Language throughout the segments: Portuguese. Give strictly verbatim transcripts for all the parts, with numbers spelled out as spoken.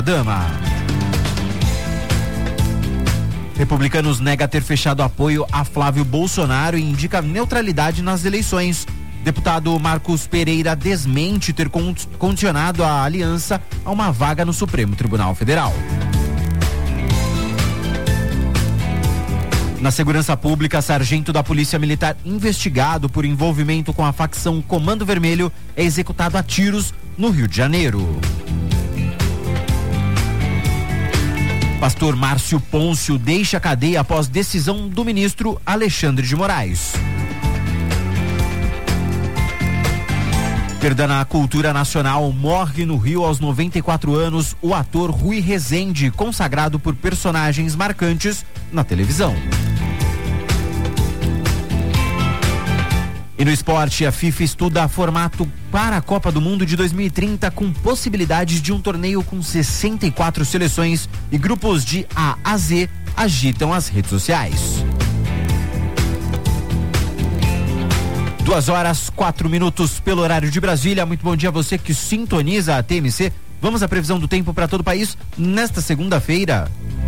Dama. Republicanos nega ter fechado apoio a Flávio Bolsonaro e indica neutralidade nas eleições. Deputado Marcos Pereira desmente ter condicionado a aliança a uma vaga no Supremo Tribunal Federal. Na segurança pública, sargento da Polícia Militar investigado por envolvimento com a facção Comando Vermelho é executado a tiros no Rio de Janeiro. Pastor Márcio Pôncio deixa a cadeia após decisão do ministro Alexandre de Moraes. Perda na cultura nacional, morre no Rio aos noventa e quatro anos o ator Rui Rezende, consagrado por personagens marcantes na televisão. E no esporte, a FIFA estuda formato para a Copa do Mundo de dois mil e trinta com possibilidades de um torneio com sessenta e quatro seleções e grupos de A a Z agitam as redes sociais. Duas horas, quatro minutos pelo horário de Brasília. Muito bom dia a você que sintoniza a T M C. Vamos à previsão do tempo para todo o país nesta segunda-feira.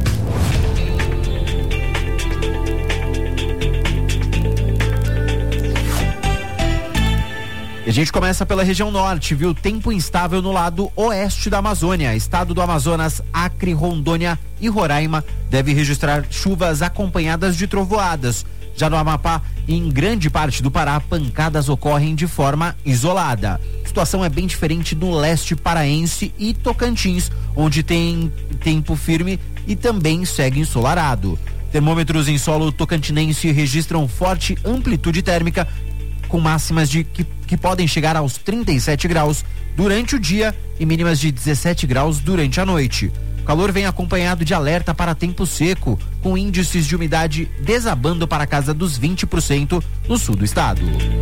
E a gente começa pela região norte, viu? Tempo instável no lado oeste da Amazônia. Estado do Amazonas, Acre, Rondônia e Roraima deve registrar chuvas acompanhadas de trovoadas. Já no Amapá, em grande parte do Pará, pancadas ocorrem de forma isolada. A situação é bem diferente no leste paraense e Tocantins, onde tem tempo firme e também segue ensolarado. Termômetros em solo tocantinense registram forte amplitude térmica, com máximas de que, que podem chegar aos trinta e sete graus durante o dia e mínimas de dezessete graus durante a noite. O calor vem acompanhado de alerta para tempo seco, com índices de umidade desabando para a casa dos vinte por cento no sul do estado.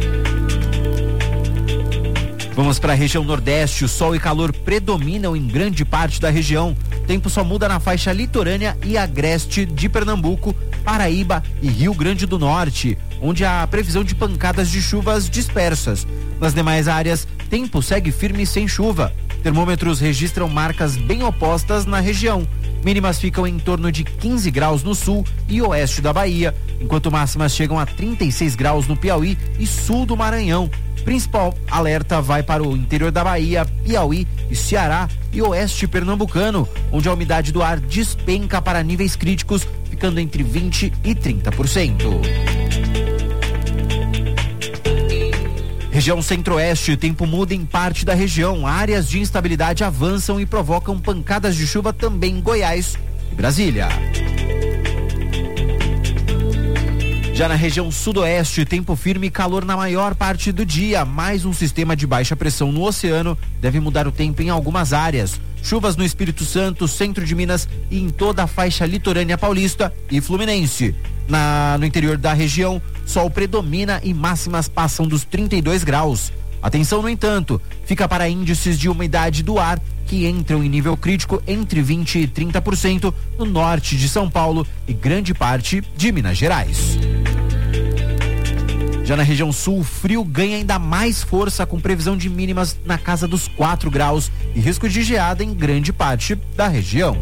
Vamos para a região nordeste. O sol e calor predominam em grande parte da região. O tempo só muda na faixa litorânea e agreste de Pernambuco, Paraíba e Rio Grande do Norte, onde há previsão de pancadas de chuvas dispersas. Nas demais áreas, tempo segue firme sem chuva. Termômetros registram marcas bem opostas na região. Mínimas ficam em torno de quinze graus no sul e oeste da Bahia, enquanto máximas chegam a trinta e seis graus no Piauí e sul do Maranhão. Principal alerta vai para o interior da Bahia, Piauí e Ceará e oeste pernambucano, onde a umidade do ar despenca para níveis críticos, ficando entre vinte e trinta por cento. Região centro-oeste, tempo muda em parte da região. Áreas de instabilidade avançam e provocam pancadas de chuva também em Goiás e Brasília. Já na região sudoeste, tempo firme e calor na maior parte do dia. Mais um sistema de baixa pressão no oceano deve mudar o tempo em algumas áreas. Chuvas no Espírito Santo, centro de Minas e em toda a faixa litorânea paulista e fluminense. Na, no interior da região, sol predomina e máximas passam dos trinta e dois graus. Atenção, no entanto, fica para índices de umidade do ar que entram em nível crítico entre vinte e trinta por cento no norte de São Paulo e grande parte de Minas Gerais. Já na região sul, o frio ganha ainda mais força, com previsão de mínimas na casa dos quatro graus e risco de geada em grande parte da região.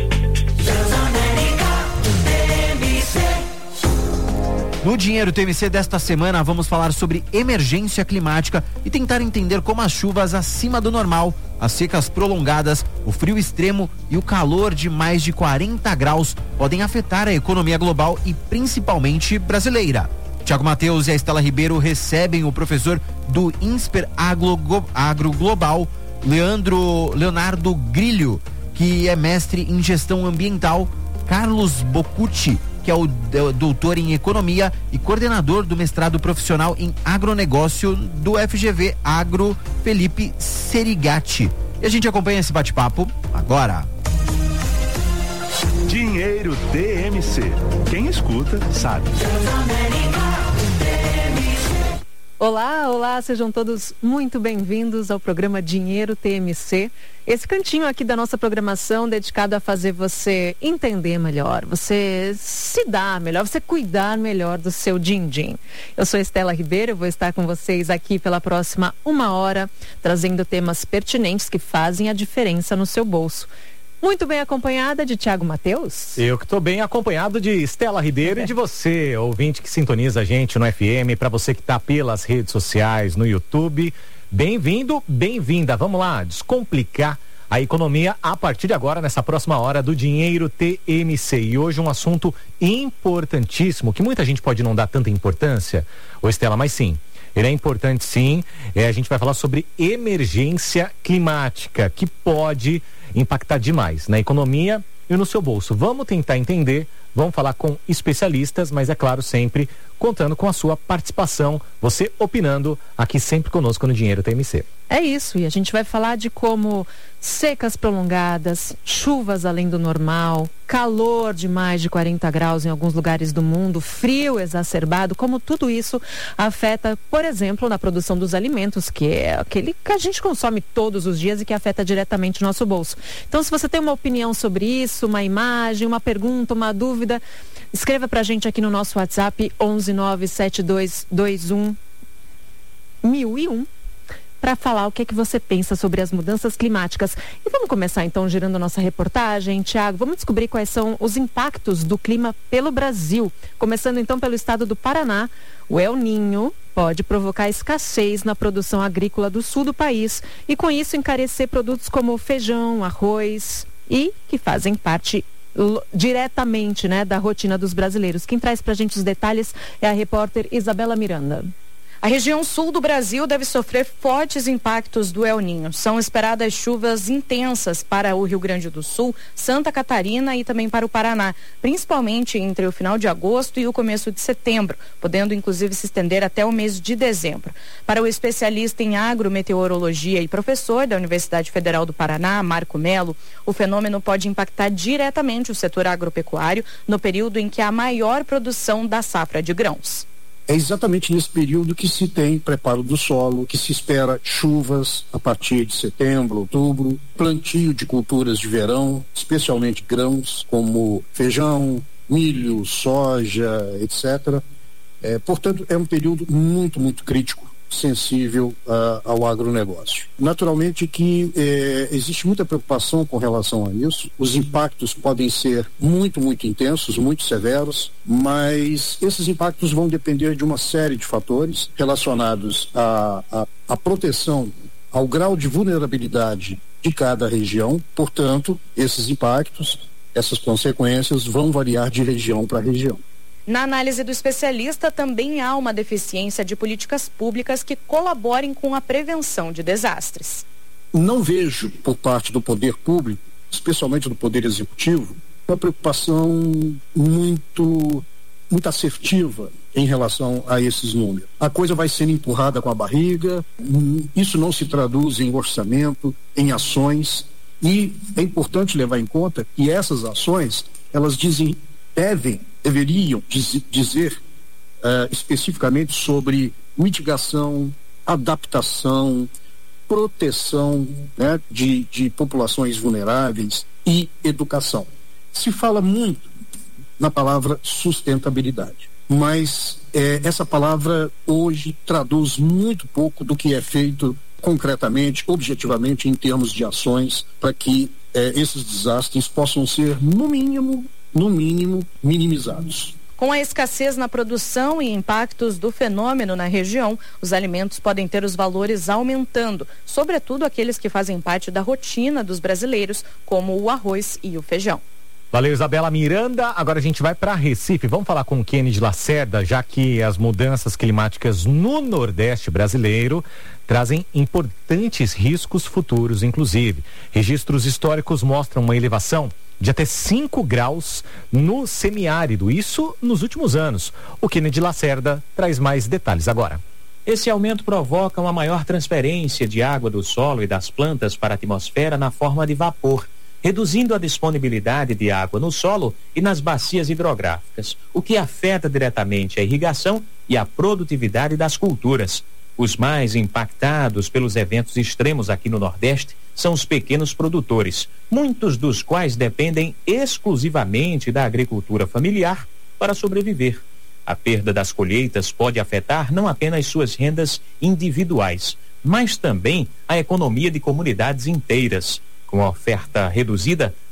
No Dinheiro T M C desta semana, vamos falar sobre emergência climática e tentar entender como as chuvas acima do normal, as secas prolongadas, o frio extremo e o calor de mais de quarenta graus podem afetar a economia global e principalmente brasileira. Tiago Mateus e a Estela Ribeiro recebem o professor do INSPER Agro, Agro Global, Leandro, Leonardo Grilho, que é mestre em gestão ambiental, Carlos Bocucci, que é o doutor em economia e coordenador do mestrado profissional em agronegócio do F G V Agro, Felipe Serigati. E a gente acompanha esse bate-papo agora. Dinheiro T M C. Quem escuta sabe. Olá, olá, sejam todos muito bem-vindos ao programa Dinheiro T M C. Esse cantinho aqui da nossa programação dedicado a fazer você entender melhor, você se dar melhor, você cuidar melhor do seu din-din. Eu sou Estela Ribeiro, eu vou estar com vocês aqui pela próxima uma hora, trazendo temas pertinentes que fazem a diferença no seu bolso. Muito bem acompanhada de Thiago Matheus. Eu que estou bem acompanhado de Estela Ribeiro é. e de você, ouvinte que sintoniza a gente no F M, para você que está pelas redes sociais, no YouTube. Bem-vindo, bem-vinda. Vamos lá, descomplicar a economia a partir de agora, nessa próxima hora do Dinheiro T M C. E hoje um assunto importantíssimo, que muita gente pode não dar tanta importância, ô Estela, mas sim, ele é importante sim. É, a gente vai falar sobre emergência climática, que pode impactar demais na economia e no seu bolso. Vamos tentar entender, vamos falar com especialistas, mas é claro, sempre contando com a sua participação, você opinando aqui sempre conosco no Dinheiro T M C. É isso, e a gente vai falar de como secas prolongadas, chuvas além do normal, calor de mais de quarenta graus em alguns lugares do mundo, frio exacerbado, como tudo isso afeta, por exemplo, na produção dos alimentos, que é aquele que a gente consome todos os dias e que afeta diretamente o nosso bolso. Então, se você tem uma opinião sobre isso, uma imagem, uma pergunta, uma dúvida, escreva pra gente aqui no nosso WhatsApp onze nove sete dois dois um mil e um para falar o que é que você pensa sobre as mudanças climáticas. E vamos começar então girando a nossa reportagem, Thiago. Vamos descobrir quais são os impactos do clima pelo Brasil. Começando então pelo estado do Paraná, o El Niño pode provocar escassez na produção agrícola do sul do país e com isso encarecer produtos como feijão, arroz e que fazem parte diretamente, né, da rotina dos brasileiros. Quem traz pra gente os detalhes é a repórter Isabela Miranda. A região sul do Brasil deve sofrer fortes impactos do El Niño. São esperadas chuvas intensas para o Rio Grande do Sul, Santa Catarina e também para o Paraná, principalmente entre o final de agosto e o começo de setembro, podendo inclusive se estender até o mês de dezembro. Para o especialista em agrometeorologia e professor da Universidade Federal do Paraná, Marco Melo, o fenômeno pode impactar diretamente o setor agropecuário no período em que há maior produção da safra de grãos. É exatamente nesse período que se tem preparo do solo, que se espera chuvas a partir de setembro, outubro, plantio de culturas de verão, especialmente grãos como feijão, milho, soja, etcétera. É, portanto, é um período muito, muito crítico, sensível uh, ao agronegócio. Naturalmente que eh, existe muita preocupação com relação a isso. Os impactos podem ser muito, muito intensos, muito severos, mas esses impactos vão depender de uma série de fatores relacionados à, à, à proteção, ao grau de vulnerabilidade de cada região. Portanto, esses impactos, essas consequências vão variar de região para região. Na análise do especialista, também há uma deficiência de políticas públicas que colaborem com a prevenção de desastres. Não vejo, por parte do poder público, especialmente do poder executivo, uma preocupação muito, muito assertiva em relação a esses números. A coisa vai sendo empurrada com a barriga, isso não se traduz em orçamento, em ações, e é importante levar em conta que essas ações, elas dizem, devem deveriam diz, dizer uh, especificamente sobre mitigação, adaptação, proteção, né, de, de populações vulneráveis e educação. Se fala muito na palavra sustentabilidade, mas eh, essa palavra hoje traduz muito pouco do que é feito concretamente, objetivamente, em termos de ações para que eh, esses desastres possam ser, no mínimo, no mínimo, minimizados. Com a escassez na produção e impactos do fenômeno na região, os alimentos podem ter os valores aumentando, sobretudo aqueles que fazem parte da rotina dos brasileiros, como o arroz e o feijão. Valeu, Isabela Miranda. Agora a gente vai para Recife. Vamos falar com o Kennedy Lacerda, já que as mudanças climáticas no Nordeste brasileiro trazem importantes riscos futuros, inclusive. Registros históricos mostram uma elevação de até cinco graus no semiárido, isso nos últimos anos. O Kennedy Lacerda traz mais detalhes agora. Esse aumento provoca uma maior transferência de água do solo e das plantas para a atmosfera na forma de vapor, reduzindo a disponibilidade de água no solo e nas bacias hidrográficas, o que afeta diretamente a irrigação e a produtividade das culturas. Os mais impactados pelos eventos extremos aqui no Nordeste são os pequenos produtores, muitos dos quais dependem exclusivamente da agricultura familiar para sobreviver. A perda das colheitas pode afetar não apenas suas rendas individuais, mas também a economia de comunidades inteiras. Com a oferta reduzida,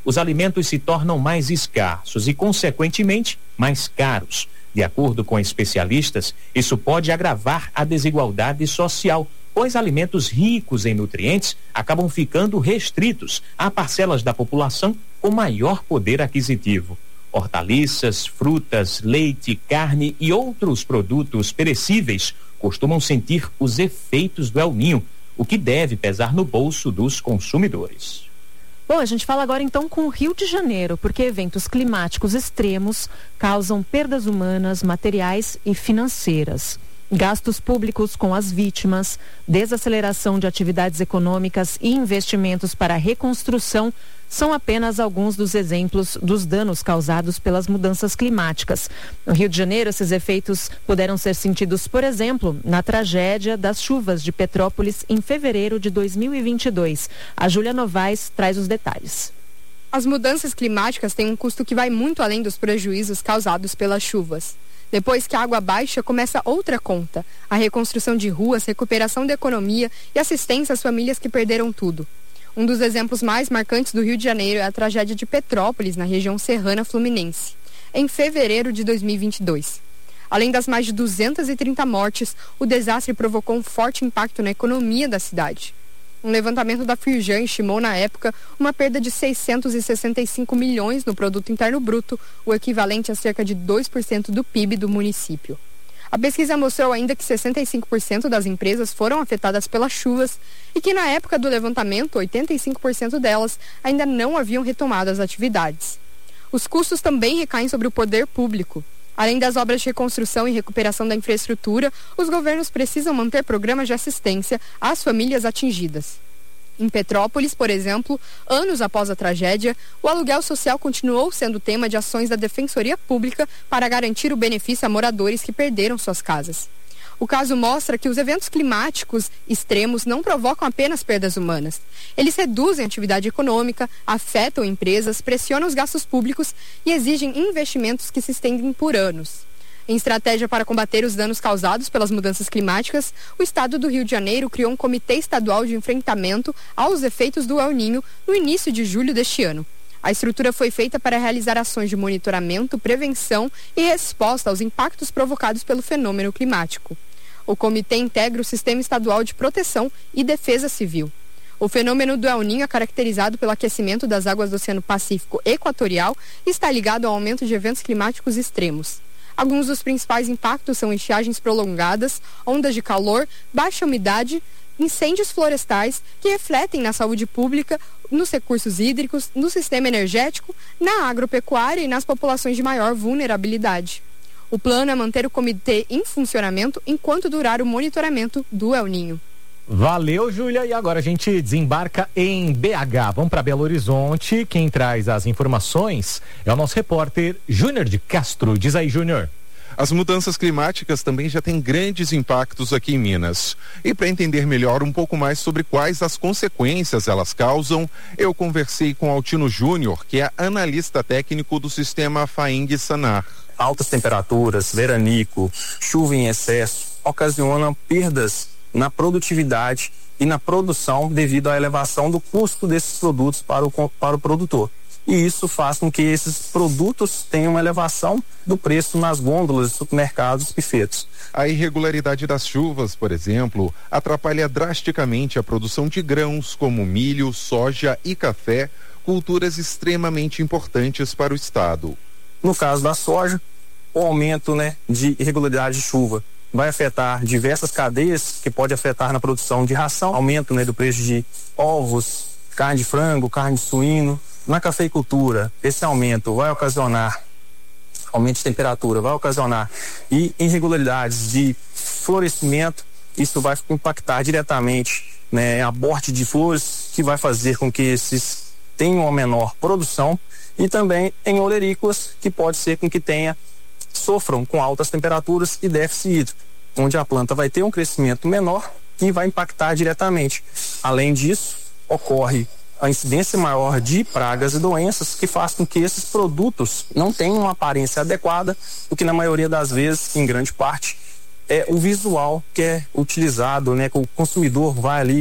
os alimentos se tornam mais escassos e, consequentemente, mais caros. De acordo com especialistas, isso pode agravar a desigualdade social, pois alimentos ricos em nutrientes acabam ficando restritos a parcelas da população com maior poder aquisitivo. Hortaliças, frutas, leite, carne e outros produtos perecíveis costumam sentir os efeitos do El Niño, o que deve pesar no bolso dos consumidores. Bom, a gente fala agora então com o Rio de Janeiro, porque eventos climáticos extremos causam perdas humanas, materiais e financeiras. Gastos públicos com as vítimas, desaceleração de atividades econômicas e investimentos para a reconstrução são apenas alguns dos exemplos dos danos causados pelas mudanças climáticas. No Rio de Janeiro, esses efeitos puderam ser sentidos, por exemplo, na tragédia das chuvas de Petrópolis em fevereiro de dois mil e vinte e dois. A Júlia Novaes traz os detalhes. As mudanças climáticas têm um custo que vai muito além dos prejuízos causados pelas chuvas. Depois que a água baixa, começa outra conta: a reconstrução de ruas, recuperação da economia e assistência às famílias que perderam tudo. Um dos exemplos mais marcantes do Rio de Janeiro é a tragédia de Petrópolis, na região serrana fluminense, em fevereiro de dois mil e vinte e dois. Além das mais de duzentas e trinta mortes, o desastre provocou um forte impacto na economia da cidade. Um levantamento da Firjan estimou na época uma perda de seiscentos e sessenta e cinco milhões no produto interno bruto, o equivalente a cerca de dois por cento do P I B do município. A pesquisa mostrou ainda que sessenta e cinco por cento das empresas foram afetadas pelas chuvas e que na época do levantamento, oitenta e cinco por cento delas ainda não haviam retomado as atividades. Os custos também recaem sobre o poder público. Além das obras de reconstrução e recuperação da infraestrutura, os governos precisam manter programas de assistência às famílias atingidas. Em Petrópolis, por exemplo, anos após a tragédia, o aluguel social continuou sendo tema de ações da Defensoria Pública para garantir o benefício a moradores que perderam suas casas. O caso mostra que os eventos climáticos extremos não provocam apenas perdas humanas. Eles reduzem a atividade econômica, afetam empresas, pressionam os gastos públicos e exigem investimentos que se estendem por anos. Em estratégia para combater os danos causados pelas mudanças climáticas, o Estado do Rio de Janeiro criou um Comitê Estadual de Enfrentamento aos efeitos do El Niño no início de julho deste ano. A estrutura foi feita para realizar ações de monitoramento, prevenção e resposta aos impactos provocados pelo fenômeno climático. O comitê integra o Sistema Estadual de Proteção e Defesa Civil. O fenômeno do El Niño é caracterizado pelo aquecimento das águas do Oceano Pacífico Equatorial e está ligado ao aumento de eventos climáticos extremos. Alguns dos principais impactos são estiagens prolongadas, ondas de calor, baixa umidade, incêndios florestais que refletem na saúde pública, nos recursos hídricos, no sistema energético, na agropecuária e nas populações de maior vulnerabilidade. O plano é manter o comitê em funcionamento enquanto durar o monitoramento do El Niño. Valeu, Júlia. E agora a gente desembarca em B H. Vamos para Belo Horizonte. Quem traz as informações é o nosso repórter Júnior de Castro. Diz aí, Júnior. As mudanças climáticas também já têm grandes impactos aqui em Minas. E para entender melhor um pouco mais sobre quais as consequências elas causam, eu conversei com Altino Júnior, que é analista técnico do sistema FAENG-SANAR. Altas temperaturas, veranico, chuva em excesso ocasionam perdas na produtividade e na produção devido à elevação do custo desses produtos para o, para o produtor. E isso faz com que esses produtos tenham uma elevação do preço nas gôndolas, supermercados e feitos. A irregularidade das chuvas, por exemplo, atrapalha drasticamente a produção de grãos como milho, soja e café, culturas extremamente importantes para o estado. No caso da soja, o aumento, né, de irregularidade de chuva vai afetar diversas cadeias, que pode afetar na produção de ração, aumento, né, do preço de ovos, carne de frango, carne de suíno. Na cafeicultura, esse aumento vai ocasionar aumento de temperatura, vai ocasionar e irregularidades de florescimento. Isso vai impactar diretamente, né, aborte de flores, que vai fazer com que esses tenham uma menor produção, e também em olerícolas, que pode ser com que tenha sofram com altas temperaturas e déficit hídrico, onde a planta vai ter um crescimento menor e vai impactar diretamente. Além disso, ocorre a incidência maior de pragas e doenças, que faz com que esses produtos não tenham uma aparência adequada, o que na maioria das vezes, em grande parte, é o visual que é utilizado, né, que o consumidor vai ali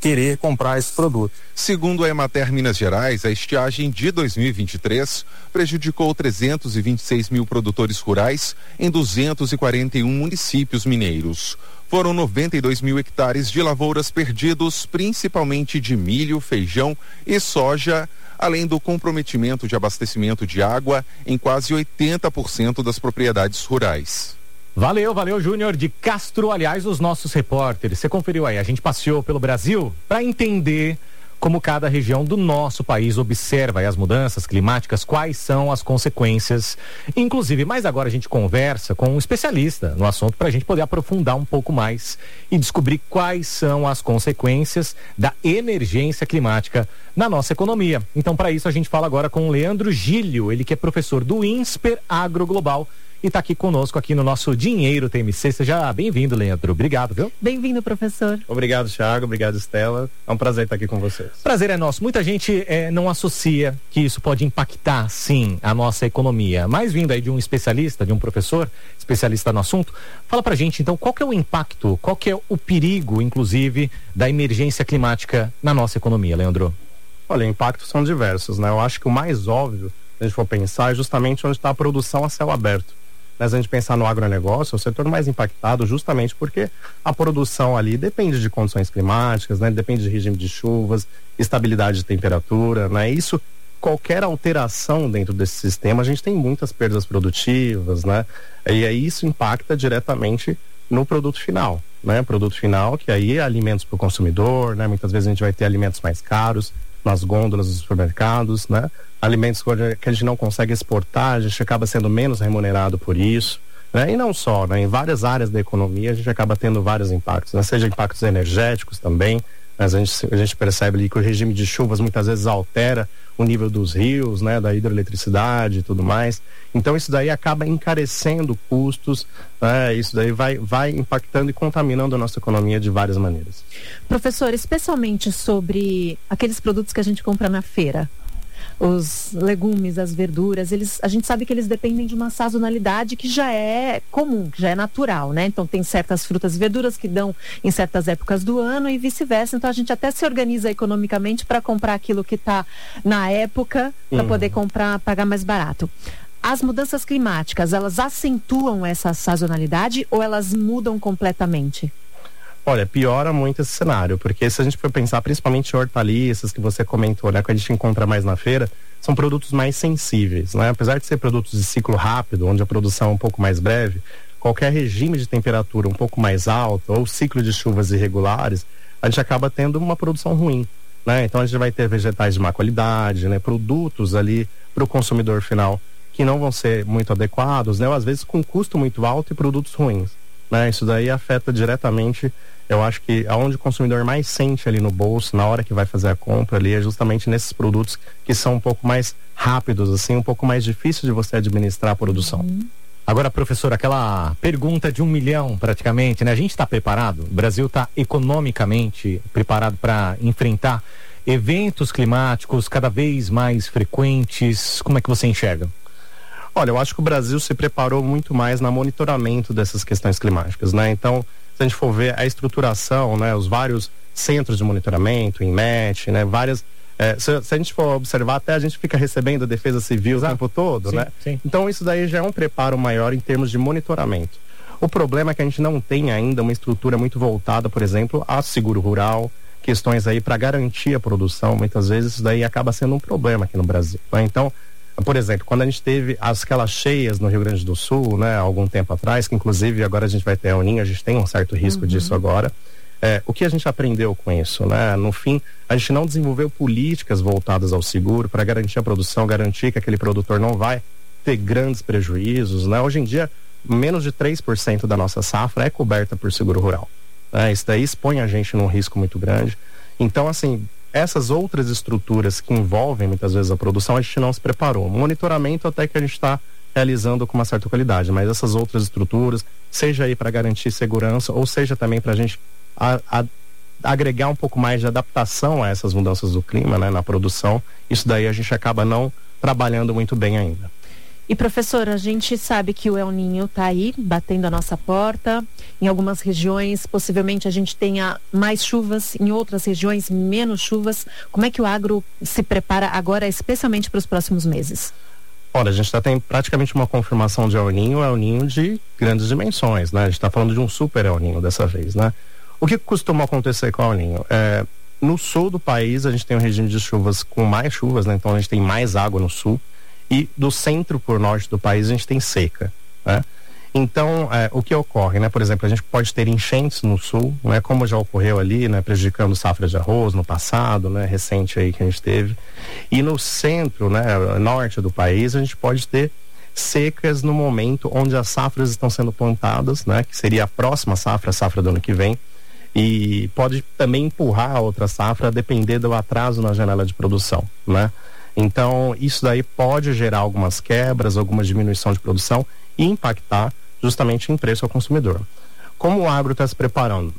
querer comprar esse produto. Segundo a Emater Minas Gerais, a estiagem de dois mil e vinte e três prejudicou trezentos e vinte e seis mil produtores rurais em duzentos e quarenta e um municípios mineiros. Foram noventa e dois mil hectares de lavouras perdidos, principalmente de milho, feijão e soja, além do comprometimento de abastecimento de água em quase oitenta por cento das propriedades rurais. Valeu, valeu, Júnior de Castro. Aliás, os nossos repórteres, você conferiu aí, a gente passeou pelo Brasil para entender como cada região do nosso país observa aí as mudanças climáticas, quais são as consequências, inclusive. Mas agora a gente conversa com um especialista no assunto para a gente poder aprofundar um pouco mais e descobrir quais são as consequências da emergência climática na nossa economia. Então, para isso, a gente fala agora com o Leandro Gílio, ele que é professor do INSPER Agro Global e está aqui conosco aqui no nosso Dinheiro T M C. Seja bem-vindo, Leandro. Obrigado, viu? Bem-vindo, professor. Obrigado, Thiago. Obrigado, Estela. É um prazer estar aqui com vocês. Prazer é nosso. Muita gente é, não associa que isso pode impactar, sim, a nossa economia. Mas vindo aí de um especialista, de um professor, especialista no assunto, fala pra gente, então, qual que é o impacto, qual que é o perigo, inclusive, da emergência climática na nossa economia, Leandro? Olha, impactos são diversos, né? Eu acho que o mais óbvio, se a gente for pensar, é justamente onde está a produção a céu aberto. Se a gente pensar no agronegócio, é o setor mais impactado justamente porque a produção ali depende de condições climáticas, né? Depende de regime de chuvas, estabilidade de temperatura, né? Isso, qualquer alteração dentro desse sistema, a gente tem muitas perdas produtivas, né? E aí isso impacta diretamente no produto final, né? Produto final, que aí é alimentos para o consumidor, né? Muitas vezes a gente vai ter alimentos mais caros nas gôndolas dos supermercados, né? Alimentos que a gente não consegue exportar, a gente acaba sendo menos remunerado por isso, né? E não só, né? Em várias áreas da economia a gente acaba tendo vários impactos, né? Seja impactos energéticos também, mas a gente, a gente percebe ali que o regime de chuvas muitas vezes altera o nível dos rios, né? Da hidroeletricidade e tudo mais. Então isso daí acaba encarecendo custos, né? Isso daí vai, vai impactando e contaminando a nossa economia de várias maneiras. Professor, especialmente sobre aqueles produtos que a gente compra na feira, os legumes, as verduras, eles, a gente sabe que eles dependem de uma sazonalidade que já é comum, que já é natural, né? Então tem certas frutas e verduras que dão em certas épocas do ano e vice-versa. Então a gente até se organiza economicamente para comprar aquilo que está na época, para uhum. poder comprar, pagar mais barato. As mudanças climáticas, elas acentuam essa sazonalidade ou elas mudam completamente? Olha, piora muito esse cenário, porque se a gente for pensar principalmente em hortaliças que você comentou, né, que a gente encontra mais na feira, são produtos mais sensíveis, né? Apesar de ser produtos de ciclo rápido, onde a produção é um pouco mais breve, qualquer regime de temperatura um pouco mais alto ou ciclo de chuvas irregulares, a gente acaba tendo uma produção ruim, né? Então a gente vai ter vegetais de má qualidade, né? Produtos ali para o consumidor final que não vão ser muito adequados, né? Ou às vezes com custo muito alto e produtos ruins. Né, isso daí afeta diretamente, eu acho que aonde o consumidor mais sente ali no bolso, na hora que vai fazer a compra ali, é justamente nesses produtos que são um pouco mais rápidos, assim, um pouco mais difícil de você administrar a produção. Uhum. Agora, professor, aquela pergunta de um milhão praticamente, né? A gente está preparado? O Brasil está economicamente preparado para enfrentar eventos climáticos cada vez mais frequentes? Como é que você enxerga? Olha, eu acho que o Brasil se preparou muito mais no monitoramento dessas questões climáticas, né? Então, se a gente for ver a estruturação, né? Os vários centros de monitoramento, INMET, né? Várias... É, se, se a gente for observar, até a gente fica recebendo a Defesa Civil Exato. O tempo todo, sim, né? Sim. Então, isso daí já é um preparo maior em termos de monitoramento. O problema é que a gente não tem ainda uma estrutura muito voltada, por exemplo, a seguro rural, questões aí para garantir a produção. Muitas vezes isso daí acaba sendo um problema aqui no Brasil, né? Então, por exemplo, quando a gente teve as, aquelas cheias no Rio Grande do Sul, né, há algum tempo atrás, que inclusive agora a gente vai ter a El Niño, a gente tem um certo risco uhum. disso agora. É, o que a gente aprendeu com isso, né? No fim, a gente não desenvolveu políticas voltadas ao seguro para garantir a produção, garantir que aquele produtor não vai ter grandes prejuízos, né? Hoje em dia, menos de três por cento da nossa safra é coberta por seguro rural, né? Isso daí expõe a gente num risco muito grande. Então, assim, essas outras estruturas que envolvem muitas vezes a produção, a gente não se preparou. Monitoramento até que a gente está realizando com uma certa qualidade, mas essas outras estruturas, seja aí para garantir segurança, ou seja também para a gente a, a, agregar um pouco mais de adaptação a essas mudanças do clima, né, na produção, isso daí a gente acaba não trabalhando muito bem ainda. E professor, a gente sabe que o El Niño está aí, batendo a nossa porta. Em algumas regiões, possivelmente a gente tenha mais chuvas, em outras regiões menos chuvas. Como é que o agro se prepara agora, especialmente para os próximos meses? Olha, a gente já tem praticamente uma confirmação de El Niño, El Niño de grandes dimensões, né? A gente está falando de um super El Niño dessa vez, né? O que costuma acontecer com o El Niño? É, no sul do país, a gente tem um regime de chuvas com mais chuvas, né? Então a gente tem mais água no sul. E do centro por norte do país, a gente tem seca, né? Então, é, o que ocorre, né? Por exemplo, a gente pode ter enchentes no sul, né? Como já ocorreu ali, né? Prejudicando safra de arroz no passado, né? Recente aí que a gente teve. E no centro, né? Norte do país, a gente pode ter secas no momento onde as safras estão sendo plantadas, né? Que seria a próxima safra, a safra do ano que vem. E pode também empurrar a outra safra a depender do atraso na janela de produção, né? Então, isso daí pode gerar algumas quebras, alguma diminuição de produção e impactar justamente em preço ao consumidor. Como o agro está se preparando?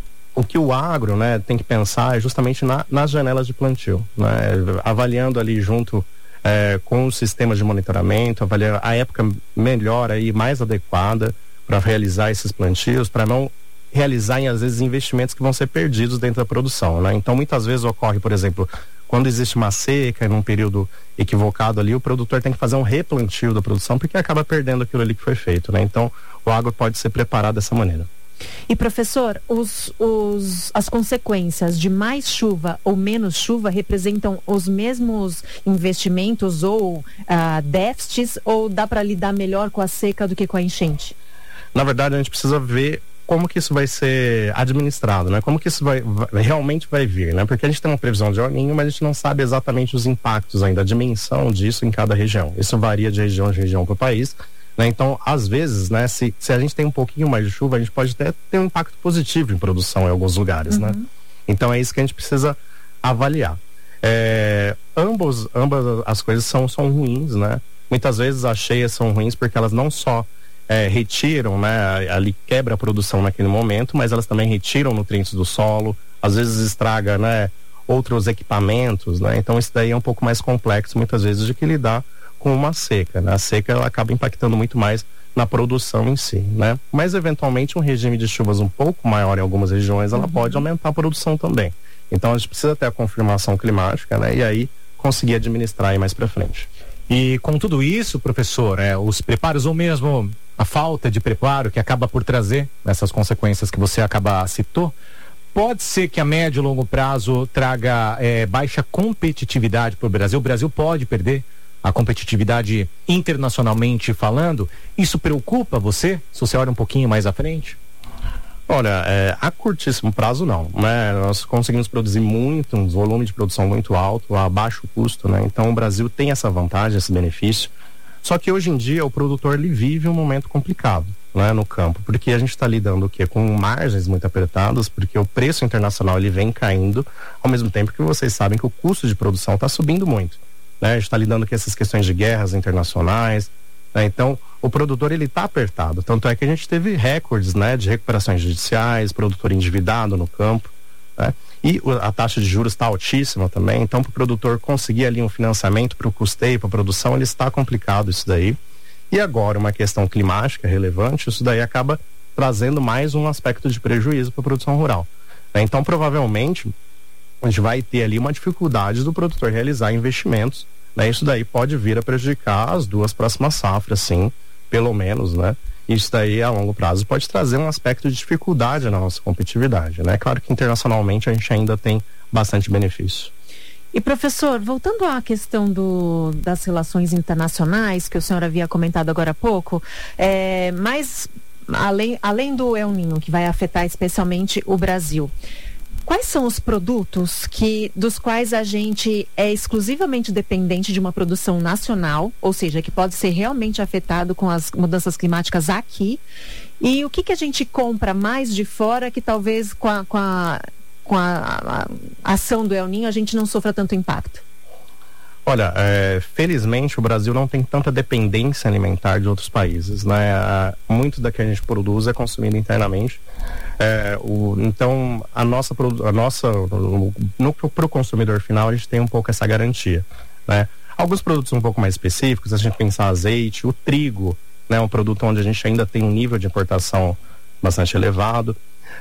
O que o agro, né, tem que pensar é justamente na, nas janelas de plantio, né? Avaliando ali junto é, com os sistemas de monitoramento, avaliando a época melhor aí, mais adequada para realizar esses plantios, para não realizarem às vezes investimentos que vão ser perdidos dentro da produção, né? Então muitas vezes ocorre, por exemplo, quando existe uma seca num período equivocado ali, o produtor tem que fazer um replantio da produção porque acaba perdendo aquilo ali que foi feito, né? Então o agro pode ser preparado dessa maneira. E professor, os, os, as consequências de mais chuva ou menos chuva representam os mesmos investimentos ou ah, déficits, ou dá para lidar melhor com a seca do que com a enchente? Na verdade, a gente precisa ver como que isso vai ser administrado, né? Como que isso vai, vai realmente vai vir, né? Porque a gente tem uma previsão de El Niño, mas a gente não sabe exatamente os impactos ainda, a dimensão disso em cada região. Isso varia de região a região para o país, né? Então, às vezes, né? Se, se a gente tem um pouquinho mais de chuva, a gente pode até ter um impacto positivo em produção em alguns lugares, uhum. né? Então, é isso que a gente precisa avaliar. É, ambos, ambas as coisas são, são ruins, né? Muitas vezes as cheias são ruins porque elas não só É, retiram, né, ali quebra a produção naquele momento, mas elas também retiram nutrientes do solo, às vezes estraga, né, outros equipamentos, né? Então isso daí é um pouco mais complexo muitas vezes de que lidar com uma seca, né? A seca ela acaba impactando muito mais na produção em si, né? Mas eventualmente um regime de chuvas um pouco maior em algumas regiões, ela uhum. pode aumentar a produção também. Então a gente precisa ter a confirmação climática, né? E aí conseguir administrar aí mais para frente. E com tudo isso, professor, é, os preparos ou mesmo a falta de preparo que acaba por trazer essas consequências que você acaba citou, pode ser que a médio e longo prazo traga é, baixa competitividade para o Brasil. O Brasil pode perder a competitividade internacionalmente falando. Isso preocupa você, se você olha um pouquinho mais à frente? Olha, é, a curtíssimo prazo não, né? Nós conseguimos produzir muito, um volume de produção muito alto, a baixo custo, né? Então o Brasil tem essa vantagem, esse benefício. Só que hoje em dia o produtor ele vive um momento complicado, né, no campo, porque a gente está lidando o quê? Com margens muito apertadas, porque o preço internacional ele vem caindo, ao mesmo tempo que vocês sabem que o custo de produção está subindo muito, né? A gente está lidando com essas questões de guerras internacionais, né? Então o produtor ele está apertado, tanto é que a gente teve recordes, né, de recuperações judiciais, produtor endividado no campo, né? E a taxa de juros está altíssima também, então para o produtor conseguir ali um financiamento para o custeio, para a produção, ele está complicado isso daí. E agora uma questão climática relevante, isso daí acaba trazendo mais um aspecto de prejuízo para a produção rural, né? Então provavelmente a gente vai ter ali uma dificuldade do produtor realizar investimentos, né? Isso daí pode vir a prejudicar as duas próximas safras, sim, pelo menos, né? Isso daí a longo prazo pode trazer um aspecto de dificuldade na nossa competitividade, né? Claro que internacionalmente a gente ainda tem bastante benefício. E professor, voltando à questão do, das relações internacionais, que o senhor havia comentado agora há pouco, é, mas além, além do El Niño, que vai afetar especialmente o Brasil, quais são os produtos que, dos quais a gente é exclusivamente dependente de uma produção nacional, ou seja, que pode ser realmente afetado com as mudanças climáticas aqui, e o que que a gente compra mais de fora que talvez com a, com a, com a, a ação do El Niño a gente não sofra tanto impacto? Olha, é, felizmente o Brasil não tem tanta dependência alimentar de outros países, né? Muito da que a gente produz é consumido internamente. É, o, então a nossa, a nossa para o consumidor final a gente tem um pouco essa garantia, né? Alguns produtos um pouco mais específicos, se a gente pensar azeite, o trigo, né, um produto onde a gente ainda tem um nível de importação bastante elevado.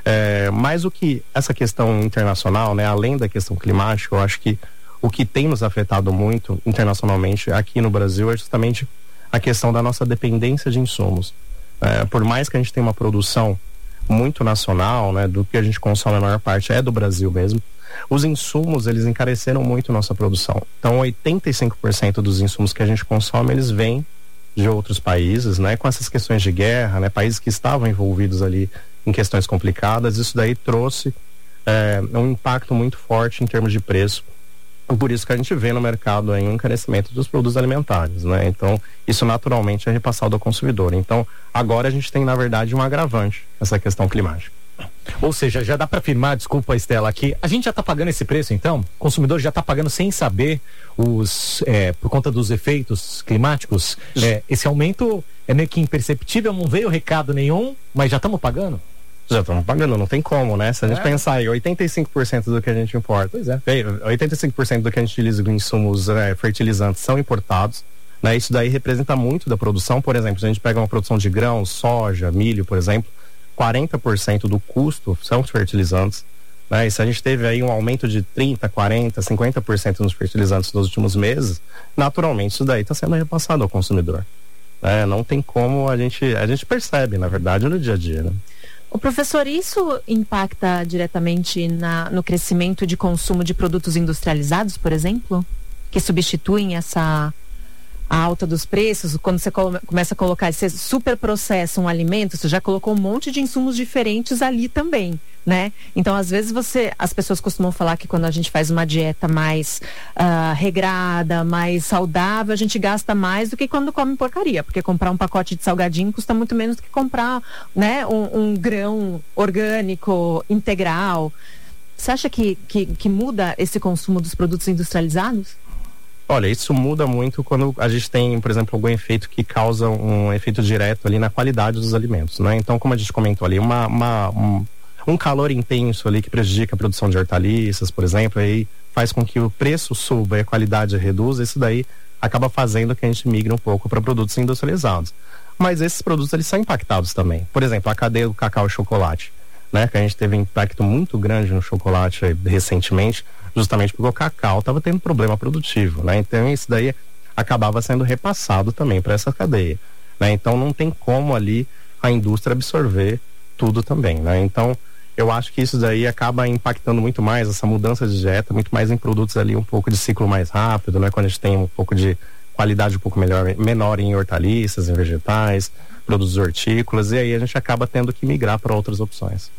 É, mas o que, essa questão internacional, né, além da questão climática, eu acho que o que tem nos afetado muito internacionalmente aqui no Brasil é justamente a questão da nossa dependência de insumos. É, por mais que a gente tenha uma produção muito nacional, né, do que a gente consome, a maior parte é do Brasil mesmo, os insumos, eles encareceram muito nossa produção. Então, oitenta e cinco por cento dos insumos que a gente consome, eles vêm de outros países, né, com essas questões de guerra, né, países que estavam envolvidos ali em questões complicadas. Isso daí trouxe é, um impacto muito forte em termos de preço. Por isso que a gente vê no mercado aí um encarecimento dos produtos alimentares, né? Então, isso naturalmente é repassado ao consumidor. Então, agora a gente tem, na verdade, um agravante, essa questão climática. Ou seja, já dá para afirmar, desculpa, Estela, aqui, a gente já está pagando esse preço, então? O consumidor já está pagando sem saber, os, é, por conta dos efeitos climáticos? É, esse aumento é meio que imperceptível, não veio recado nenhum, mas já estamos pagando? Já estamos pagando, não tem como, né? Se a gente é. pensar aí, oitenta e cinco por cento do que a gente importa, pois é. oitenta e cinco por cento do que a gente utiliza em insumos é, fertilizantes são importados, né? Isso daí representa muito da produção. Por exemplo, se a gente pega uma produção de grãos, soja, milho, por exemplo, quarenta por cento do custo são os fertilizantes, né? E se a gente teve aí um aumento de trinta, quarenta, cinquenta por cento nos fertilizantes nos últimos meses, naturalmente isso daí está sendo repassado ao consumidor. É, não tem como, a gente, a gente percebe, na verdade, no dia a dia, né? O professor, isso impacta diretamente na, no crescimento de consumo de produtos industrializados, por exemplo? Que substituem essa a alta dos preços? Quando você come, começa a colocar, você super processa um alimento, você já colocou um monte de insumos diferentes ali também, né? Então, às vezes você, as pessoas costumam falar que quando a gente faz uma dieta mais uh, regrada, mais saudável, a gente gasta mais do que quando come porcaria, porque comprar um pacote de salgadinho custa muito menos do que comprar, né, um, um grão orgânico integral. Você acha que, que, que muda esse consumo dos produtos industrializados? Olha, isso muda muito quando a gente tem, por exemplo, algum efeito que causa um efeito direto ali na qualidade dos alimentos, né? Então, como a gente comentou ali, uma, uma, um, um calor intenso ali que prejudica a produção de hortaliças, por exemplo, aí faz com que o preço suba e a qualidade reduza. Isso daí acaba fazendo que a gente migre um pouco para produtos industrializados. Mas esses produtos, eles são impactados também. Por exemplo, a cadeia do cacau e chocolate, né? Que a gente teve um impacto muito grande no chocolate aí, recentemente, justamente porque o cacau estava tendo problema produtivo, né? Então isso daí acabava sendo repassado também para essa cadeia, né? Então não tem como ali a indústria absorver tudo também, né? Então eu acho que isso daí acaba impactando muito mais essa mudança de dieta, muito mais em produtos ali um pouco de ciclo mais rápido, né? Quando a gente tem um pouco de qualidade um pouco melhor, menor em hortaliças, em vegetais, produtos hortícolas, e aí a gente acaba tendo que migrar para outras opções.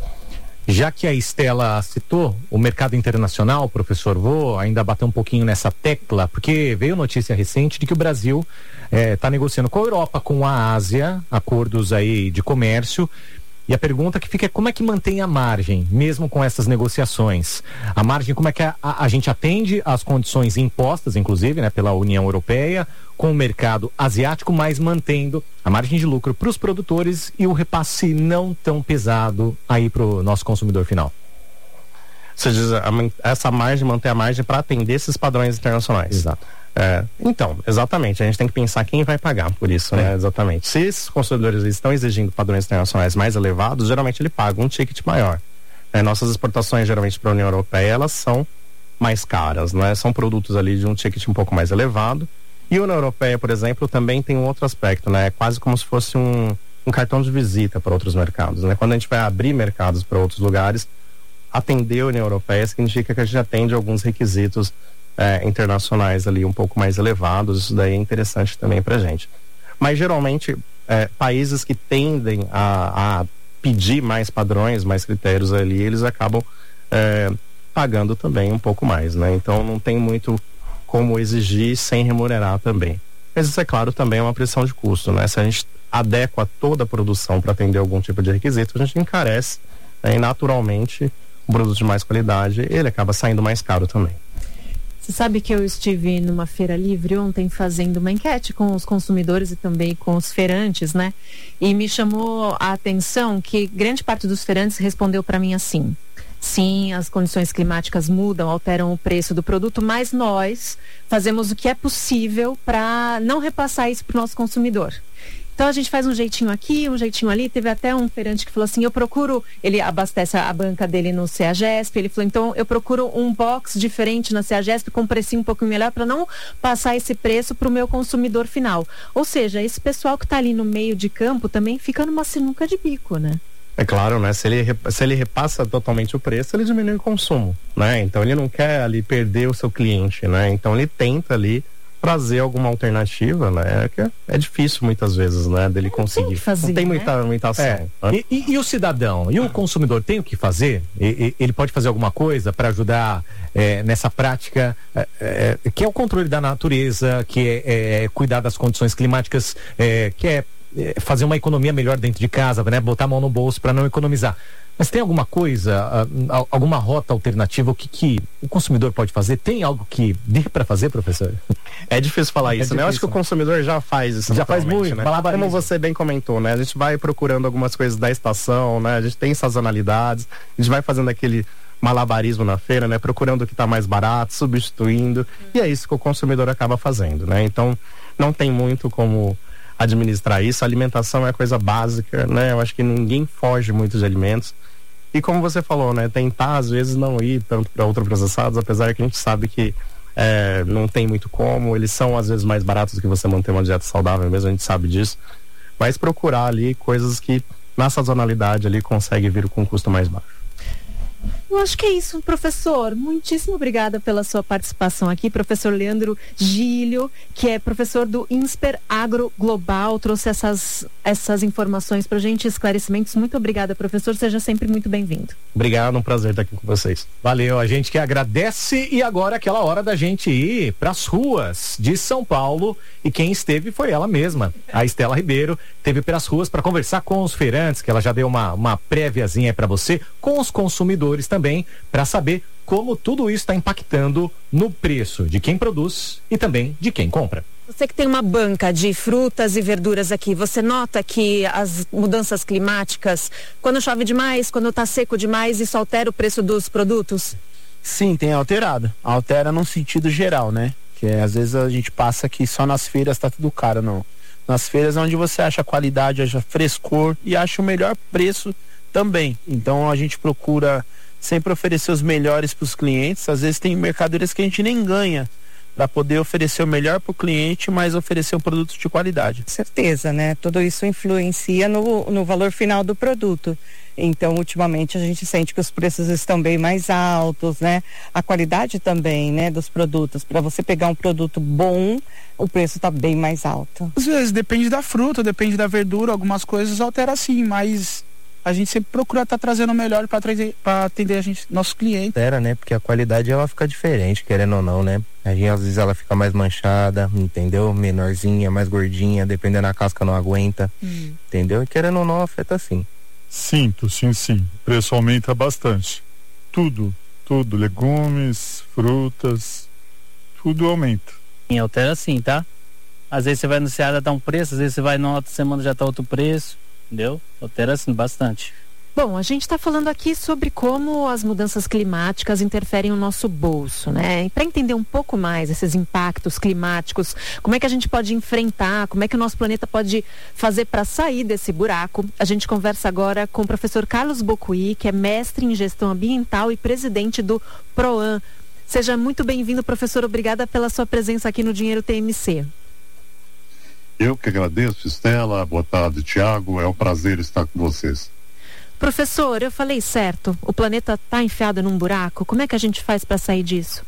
Já que a Estela citou o mercado internacional, professor, vou ainda bater um pouquinho nessa tecla, porque veio notícia recente de que o Brasil está eh, negociando com a Europa, com a Ásia, acordos aí de comércio. E a pergunta que fica é como é que mantém a margem, mesmo com essas negociações? A margem, como é que a, a, a gente atende às condições impostas, inclusive, né, pela União Europeia, com o mercado asiático, mas mantendo a margem de lucro para os produtores e o repasse não tão pesado aí para o nosso consumidor final? Você diz, a, essa margem, manter a margem para atender esses padrões internacionais. Exato. É, então, exatamente, a gente tem que pensar quem vai pagar por isso, é. né? Exatamente. Se esses consumidores estão exigindo padrões internacionais mais elevados, geralmente ele paga um ticket maior. É, nossas exportações, geralmente para a União Europeia, elas são mais caras, né? São produtos ali de um ticket um pouco mais elevado. E a União Europeia, por exemplo, também tem um outro aspecto, né? É quase como se fosse um, um cartão de visita para outros mercados, né? Quando a gente vai abrir mercados para outros lugares, atender a União Europeia significa que a gente atende alguns requisitos É, internacionais ali um pouco mais elevados. Isso daí é interessante também pra gente. Mas geralmente é, países que tendem a, a pedir mais padrões, mais critérios ali, eles acabam é, pagando também um pouco mais, né? Então não tem muito como exigir sem remunerar também. Mas isso, é claro, também é uma pressão de custo, né? Se a gente adequa toda a produção para atender algum tipo de requisito, a gente encarece, né? E naturalmente um produto de mais qualidade, ele acaba saindo mais caro também. Você sabe que eu estive numa feira livre ontem fazendo uma enquete com os consumidores e também com os feirantes, né? E me chamou a atenção que grande parte dos feirantes respondeu para mim assim: Sim, as condições climáticas mudam, alteram o preço do produto, mas nós fazemos o que é possível para não repassar isso para o nosso consumidor. Então a gente faz um jeitinho aqui, um jeitinho ali. Teve até um feirante que falou assim, eu procuro, ele abastece a banca dele no CEAGESP, ele falou, então eu procuro um box diferente na CEAGESP com um precinho um pouco melhor para não passar esse preço para o meu consumidor final. Ou seja, esse pessoal que está ali no meio de campo também fica numa sinuca de bico, né? É claro, né? Se ele, se ele repassa totalmente o preço, ele diminui o consumo, né? Então ele não quer ali perder o seu cliente, né? Então ele tenta ali trazer alguma alternativa, né? Que é, é difícil muitas vezes, né? Dele não conseguir. Fazer, não tem muita, né? muita ação. É. Né? E, e, e o cidadão? E o consumidor tem o que fazer? E, e, ele pode fazer alguma coisa para ajudar é, nessa prática, é, é, que é o controle da natureza, que é, é cuidar das condições climáticas, é, que é, é fazer uma economia melhor dentro de casa, né? Botar a mão no bolso para não economizar. Mas tem alguma coisa, alguma rota alternativa, o que, que o consumidor pode fazer? Tem algo que dê para fazer, professor? É difícil falar é isso, difícil, né? Eu acho que o consumidor já faz isso. Já faz muito, né? Como você bem comentou, né? A gente vai procurando algumas coisas da estação, né? A gente tem sazonalidades, a gente vai fazendo aquele malabarismo na feira, né? Procurando o que está mais barato, substituindo, e é isso que o consumidor acaba fazendo, né? Então, não tem muito como administrar isso. A alimentação é a coisa básica, né? Eu acho que ninguém foge muito de alimentos. E como você falou, né? Tentar às vezes não ir tanto para ultraprocessados, apesar que a gente sabe que é, não tem muito como, eles são às vezes mais baratos do que você manter uma dieta saudável mesmo, a gente sabe disso. Mas procurar ali coisas que na sazonalidade ali consegue vir com um custo mais baixo. Eu acho que é isso, professor. Muitíssimo obrigada pela sua participação aqui, professor Leandro Gílio, que é professor do INSPER Agro Global, trouxe essas, essas informações pra gente, esclarecimentos. Muito obrigada, professor, seja sempre muito bem-vindo. Obrigado, um prazer estar aqui com vocês. Valeu, a gente que agradece. E agora é aquela hora da gente ir pras ruas de São Paulo, e quem esteve foi ela mesma, a Estela Ribeiro, esteve pelas ruas para conversar com os feirantes, que ela já deu uma, uma préviazinha para você, com os consumidores também, para saber como tudo isso está impactando no preço de quem produz e também de quem compra. Você que tem uma banca de frutas e verduras aqui, você nota que as mudanças climáticas, quando chove demais, quando está seco demais, isso altera o preço dos produtos? Sim, tem alterado. Altera num sentido geral, né? Que é, às vezes a gente passa que só nas feiras tá tudo caro, não. Nas feiras é onde você acha qualidade, acha frescor e acha o melhor preço também. Então a gente procura sempre oferecer os melhores para os clientes. Às vezes tem mercadorias que a gente nem ganha para poder oferecer o melhor para o cliente, mas oferecer um produto de qualidade. Certeza, né? Tudo isso influencia no, no valor final do produto. Então, ultimamente, a gente sente que os preços estão bem mais altos, né? A qualidade também, né, dos produtos. Para você pegar um produto bom, o preço está bem mais alto. Às vezes, depende da fruta, depende da verdura, algumas coisas altera sim, mas a gente sempre procura estar tá trazendo o melhor para atender a gente, nossos clientes. Era, né? Porque a qualidade ela fica diferente, querendo ou não, né? A gente, às vezes ela fica mais manchada, entendeu? Menorzinha, mais gordinha, dependendo da casca não aguenta, hum. entendeu? E querendo ou não, afeta sim. Sinto, sim, sim. O preço aumenta bastante. Tudo, tudo, legumes, frutas, tudo aumenta. Sim, altera sim, tá? Às vezes você vai no Ceará, tá um preço, às vezes você vai na outra semana já tá outro preço. Entendeu? Altera assim bastante. Bom, a gente está falando aqui sobre como as mudanças climáticas interferem no nosso bolso, né? E para entender um pouco mais esses impactos climáticos, como é que a gente pode enfrentar, como é que o nosso planeta pode fazer para sair desse buraco, a gente conversa agora com o professor Carlos Bocuí, que é mestre em gestão ambiental e presidente do PROAM. Seja muito bem-vindo, professor. Obrigada pela sua presença aqui no Dinheiro T M C. Eu que agradeço, Estela. Boa tarde, Tiago. É um prazer estar com vocês. Professor, eu falei certo. O planeta está enfiado num buraco. Como é que a gente faz para sair disso?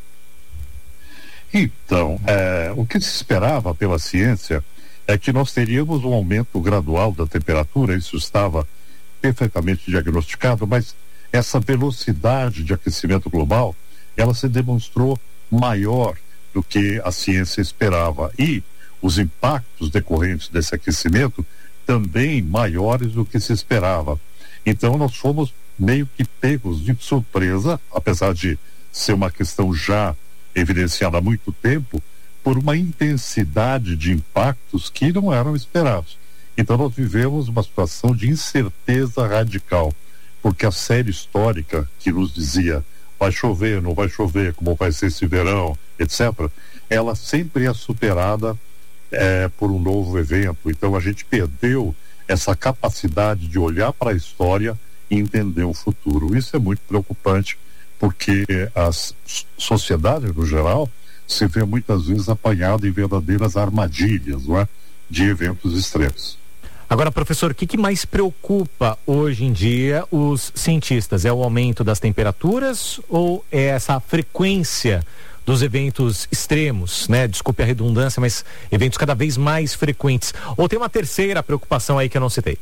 Então, é, o que se esperava pela ciência é que nós teríamos um aumento gradual da temperatura. Isso estava perfeitamente diagnosticado, mas essa velocidade de aquecimento global, ela se demonstrou maior do que a ciência esperava. E os impactos decorrentes desse aquecimento também maiores do que se esperava. Então nós fomos meio que pegos de surpresa, apesar de ser uma questão já evidenciada há muito tempo, por uma intensidade de impactos que não eram esperados. Então nós vivemos uma situação de incerteza radical. porque a série histórica que nos dizia vai chover, não vai chover, como vai ser esse verão, etcétera, ela sempre é superada é, por um novo evento. Então a gente perdeu essa capacidade de olhar para a história e entender o futuro. Isso é muito preocupante, porque as sociedades no geral se vê muitas vezes apanhada em verdadeiras armadilhas, não é? De eventos extremos. Agora, professor, o que, que mais preocupa hoje em dia os cientistas? É o aumento das temperaturas ou é essa frequência dos eventos extremos, né? Desculpe a redundância, mas eventos cada vez mais frequentes. Ou tem uma terceira preocupação aí que eu não citei?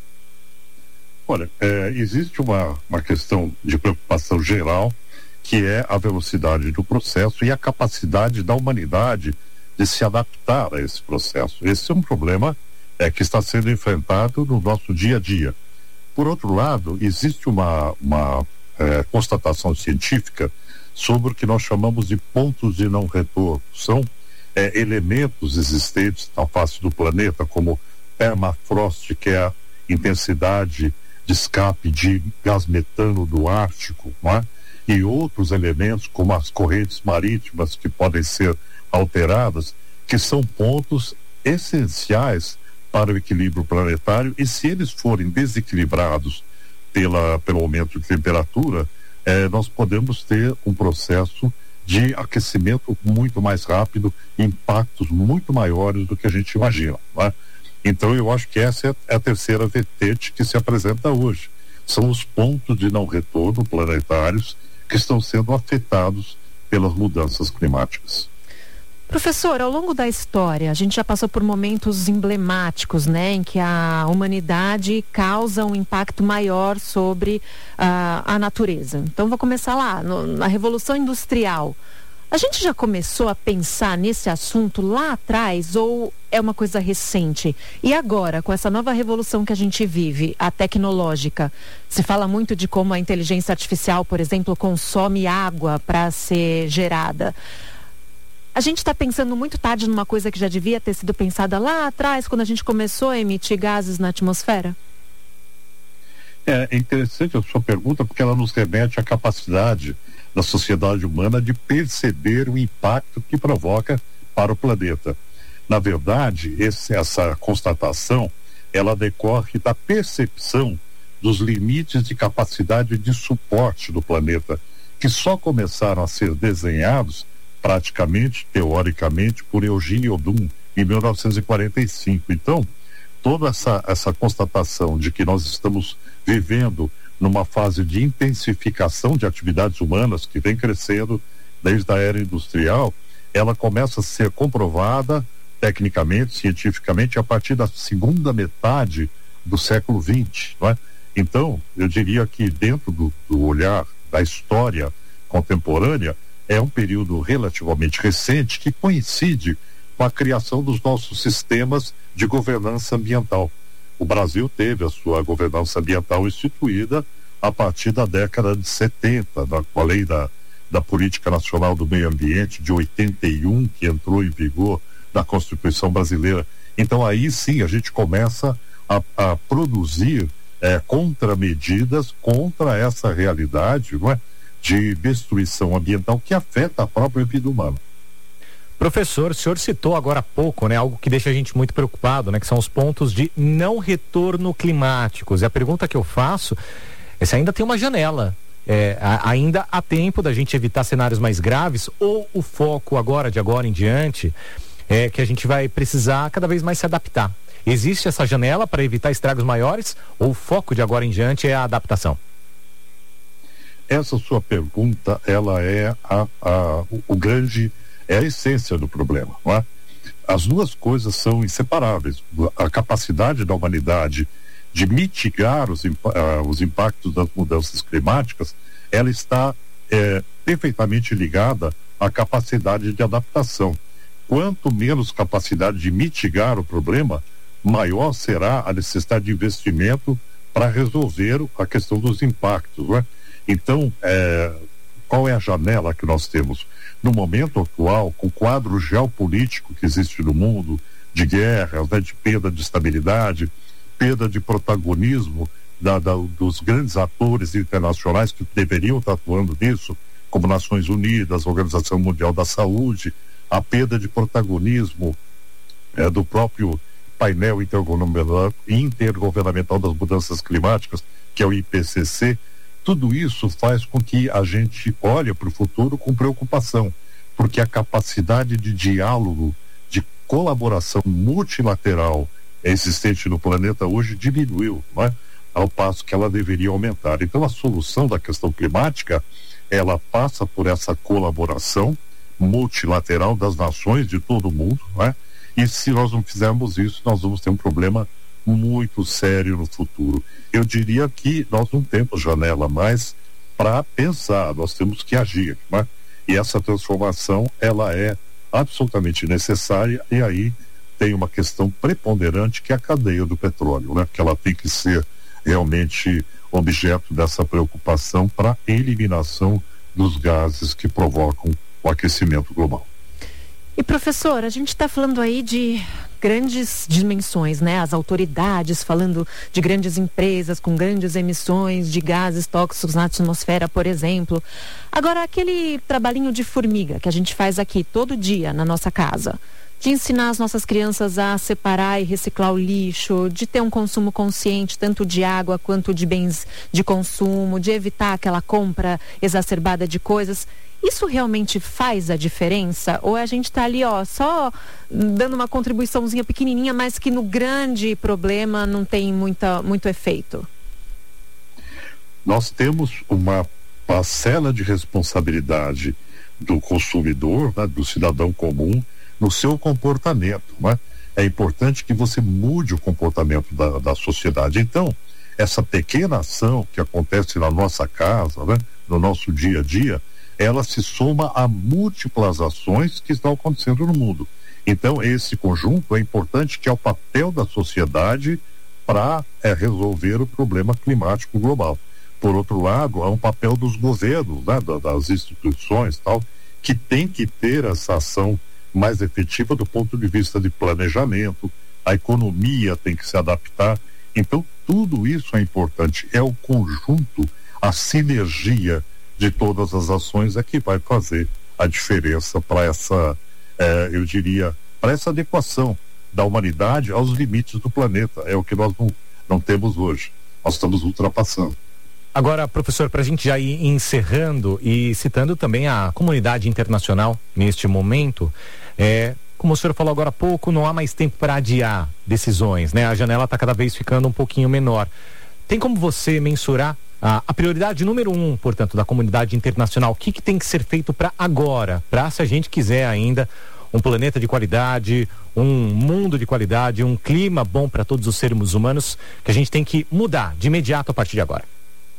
Olha, é, existe uma, uma questão de preocupação geral, que é a velocidade do processo e a capacidade da humanidade de se adaptar a esse processo. Esse é um problema é, que está sendo enfrentado no nosso dia a dia. Por outro lado, existe uma, uma é, constatação científica sobre o que nós chamamos de pontos de não retorno. São é, elementos existentes na face do planeta, como permafrost, que é a intensidade de escape de gás metano do Ártico, não é? E outros elementos, como as correntes marítimas, que podem ser alteradas, que são pontos essenciais para o equilíbrio planetário, e se eles forem desequilibrados pela, pelo aumento de temperatura, eh, nós podemos ter um processo de aquecimento muito mais rápido, impactos muito maiores do que a gente imagina, não é? Então eu acho que essa é a terceira vertente que se apresenta hoje. São os pontos de não retorno planetários que estão sendo afetados pelas mudanças climáticas. Professor, ao longo da história, a gente já passou por momentos emblemáticos, né, em que a humanidade causa um impacto maior sobre uh, a natureza. Então, vou começar lá, no, na Revolução Industrial. A gente já começou a pensar nesse assunto lá atrás ou é uma coisa recente? E agora, com essa nova revolução que a gente vive, a tecnológica, se fala muito de como a inteligência artificial, por exemplo, consome água para ser gerada. A gente está pensando muito tarde numa coisa que já devia ter sido pensada lá atrás, quando a gente começou a emitir gases na atmosfera? É interessante a sua pergunta, porque ela nos remete à capacidade da sociedade humana de perceber o impacto que provoca para o planeta. Na verdade, esse, essa constatação, ela decorre da percepção dos limites de capacidade de suporte do planeta, que só começaram a ser desenhados praticamente, teoricamente, por Eugene Odum em mil novecentos e quarenta e cinco. Então, toda essa, essa constatação de que nós estamos vivendo numa fase de intensificação de atividades humanas que vem crescendo desde a era industrial, ela começa a ser comprovada tecnicamente, cientificamente, a partir da segunda metade do século vinte, não é? Então, eu diria que dentro do, do olhar da história contemporânea, é um período relativamente recente que coincide com a criação dos nossos sistemas de governança ambiental. O Brasil teve a sua governança ambiental instituída a partir da década de setenta, da, com a lei da, da Política Nacional do Meio Ambiente de oitenta e um, que entrou em vigor na Constituição Brasileira. Então aí sim a gente começa a, a produzir é, contramedidas contra essa realidade, não é, de destruição ambiental que afeta a própria vida humana. Professor, o senhor citou agora há pouco, né, algo que deixa a gente muito preocupado, né, que são os pontos de não retorno climáticos. E a pergunta que eu faço é se ainda tem uma janela, é, a, ainda há tempo da gente evitar cenários mais graves, ou o foco agora, de agora em diante, é que a gente vai precisar cada vez mais se adaptar. Existe essa janela para evitar estragos maiores, ou o foco de agora em diante é a adaptação? Essa sua pergunta, ela é a, a, o, o grande, é a essência do problema, não é? As duas coisas são inseparáveis. A capacidade da humanidade de mitigar os, uh, os impactos das mudanças climáticas, ela está é, perfeitamente ligada à capacidade de adaptação. Quanto menos capacidade de mitigar o problema, maior será a necessidade de investimento para resolver a questão dos impactos, não é? Então, é, qual é a janela que nós temos? No momento atual, com o quadro geopolítico que existe no mundo, de guerras, né, de perda de estabilidade, perda de protagonismo da, da, dos grandes atores internacionais que deveriam estar atuando nisso, como Nações Unidas, Organização Mundial da Saúde, a perda de protagonismo é, do próprio painel intergovernamental, intergovernamental das mudanças climáticas, que é o I P C C, tudo isso faz com que a gente olhe para o futuro com preocupação, porque a capacidade de diálogo, de colaboração multilateral existente no planeta hoje diminuiu, não é? Ao passo que ela deveria aumentar. Então a solução da questão climática, ela passa por essa colaboração multilateral das nações de todo o mundo, não é? E se nós não fizermos isso, nós vamos ter um problema muito sério no futuro. Eu diria que nós não temos janela mais para pensar, nós temos que agir, não é? E essa transformação, ela é absolutamente necessária, e aí tem uma questão preponderante que é a cadeia do petróleo, né? Que ela tem que ser realmente objeto dessa preocupação para eliminação dos gases que provocam o aquecimento global. E professor, a gente está falando aí de grandes dimensões, né? As autoridades falando de grandes empresas com grandes emissões de gases tóxicos na atmosfera, por exemplo. Agora, aquele trabalhinho de formiga que a gente faz aqui todo dia na nossa casa, de ensinar as nossas crianças a separar e reciclar o lixo, de ter um consumo consciente tanto de água quanto de bens de consumo, de evitar aquela compra exacerbada de coisas, isso realmente faz a diferença? Ou a gente está ali, ó, só dando uma contribuiçãozinha pequenininha, mas que no grande problema não tem muita, muito efeito? Nós temos uma parcela de responsabilidade do consumidor, né, do cidadão comum, no seu comportamento, né? É importante que você mude o comportamento da, da sociedade. Então, essa pequena ação que acontece na nossa casa, né, no nosso dia a dia, ela se soma a múltiplas ações que estão acontecendo no mundo. Então, esse conjunto é importante, que é o papel da sociedade para é, resolver o problema climático global. Por outro lado, há um papel dos governos, né, das instituições, tal, que tem que ter essa ação mais efetiva do ponto de vista de planejamento. A economia tem que se adaptar. Então, tudo isso é importante. É o conjunto, a sinergia de todas as ações é que vai fazer a diferença para essa, eh, eu diria, para essa adequação da humanidade aos limites do planeta. É o que nós não, não temos hoje. Nós estamos ultrapassando. Agora, professor, para a gente já ir encerrando e citando também a comunidade internacional neste momento, é, como o senhor falou agora há pouco, não há mais tempo para adiar decisões, né? A janela está cada vez ficando um pouquinho menor. Tem como você mensurar a, a prioridade número um, portanto, da comunidade internacional? O que, que tem que ser feito para agora, para se a gente quiser ainda um planeta de qualidade, um mundo de qualidade, um clima bom para todos os seres humanos, que a gente tem que mudar de imediato a partir de agora?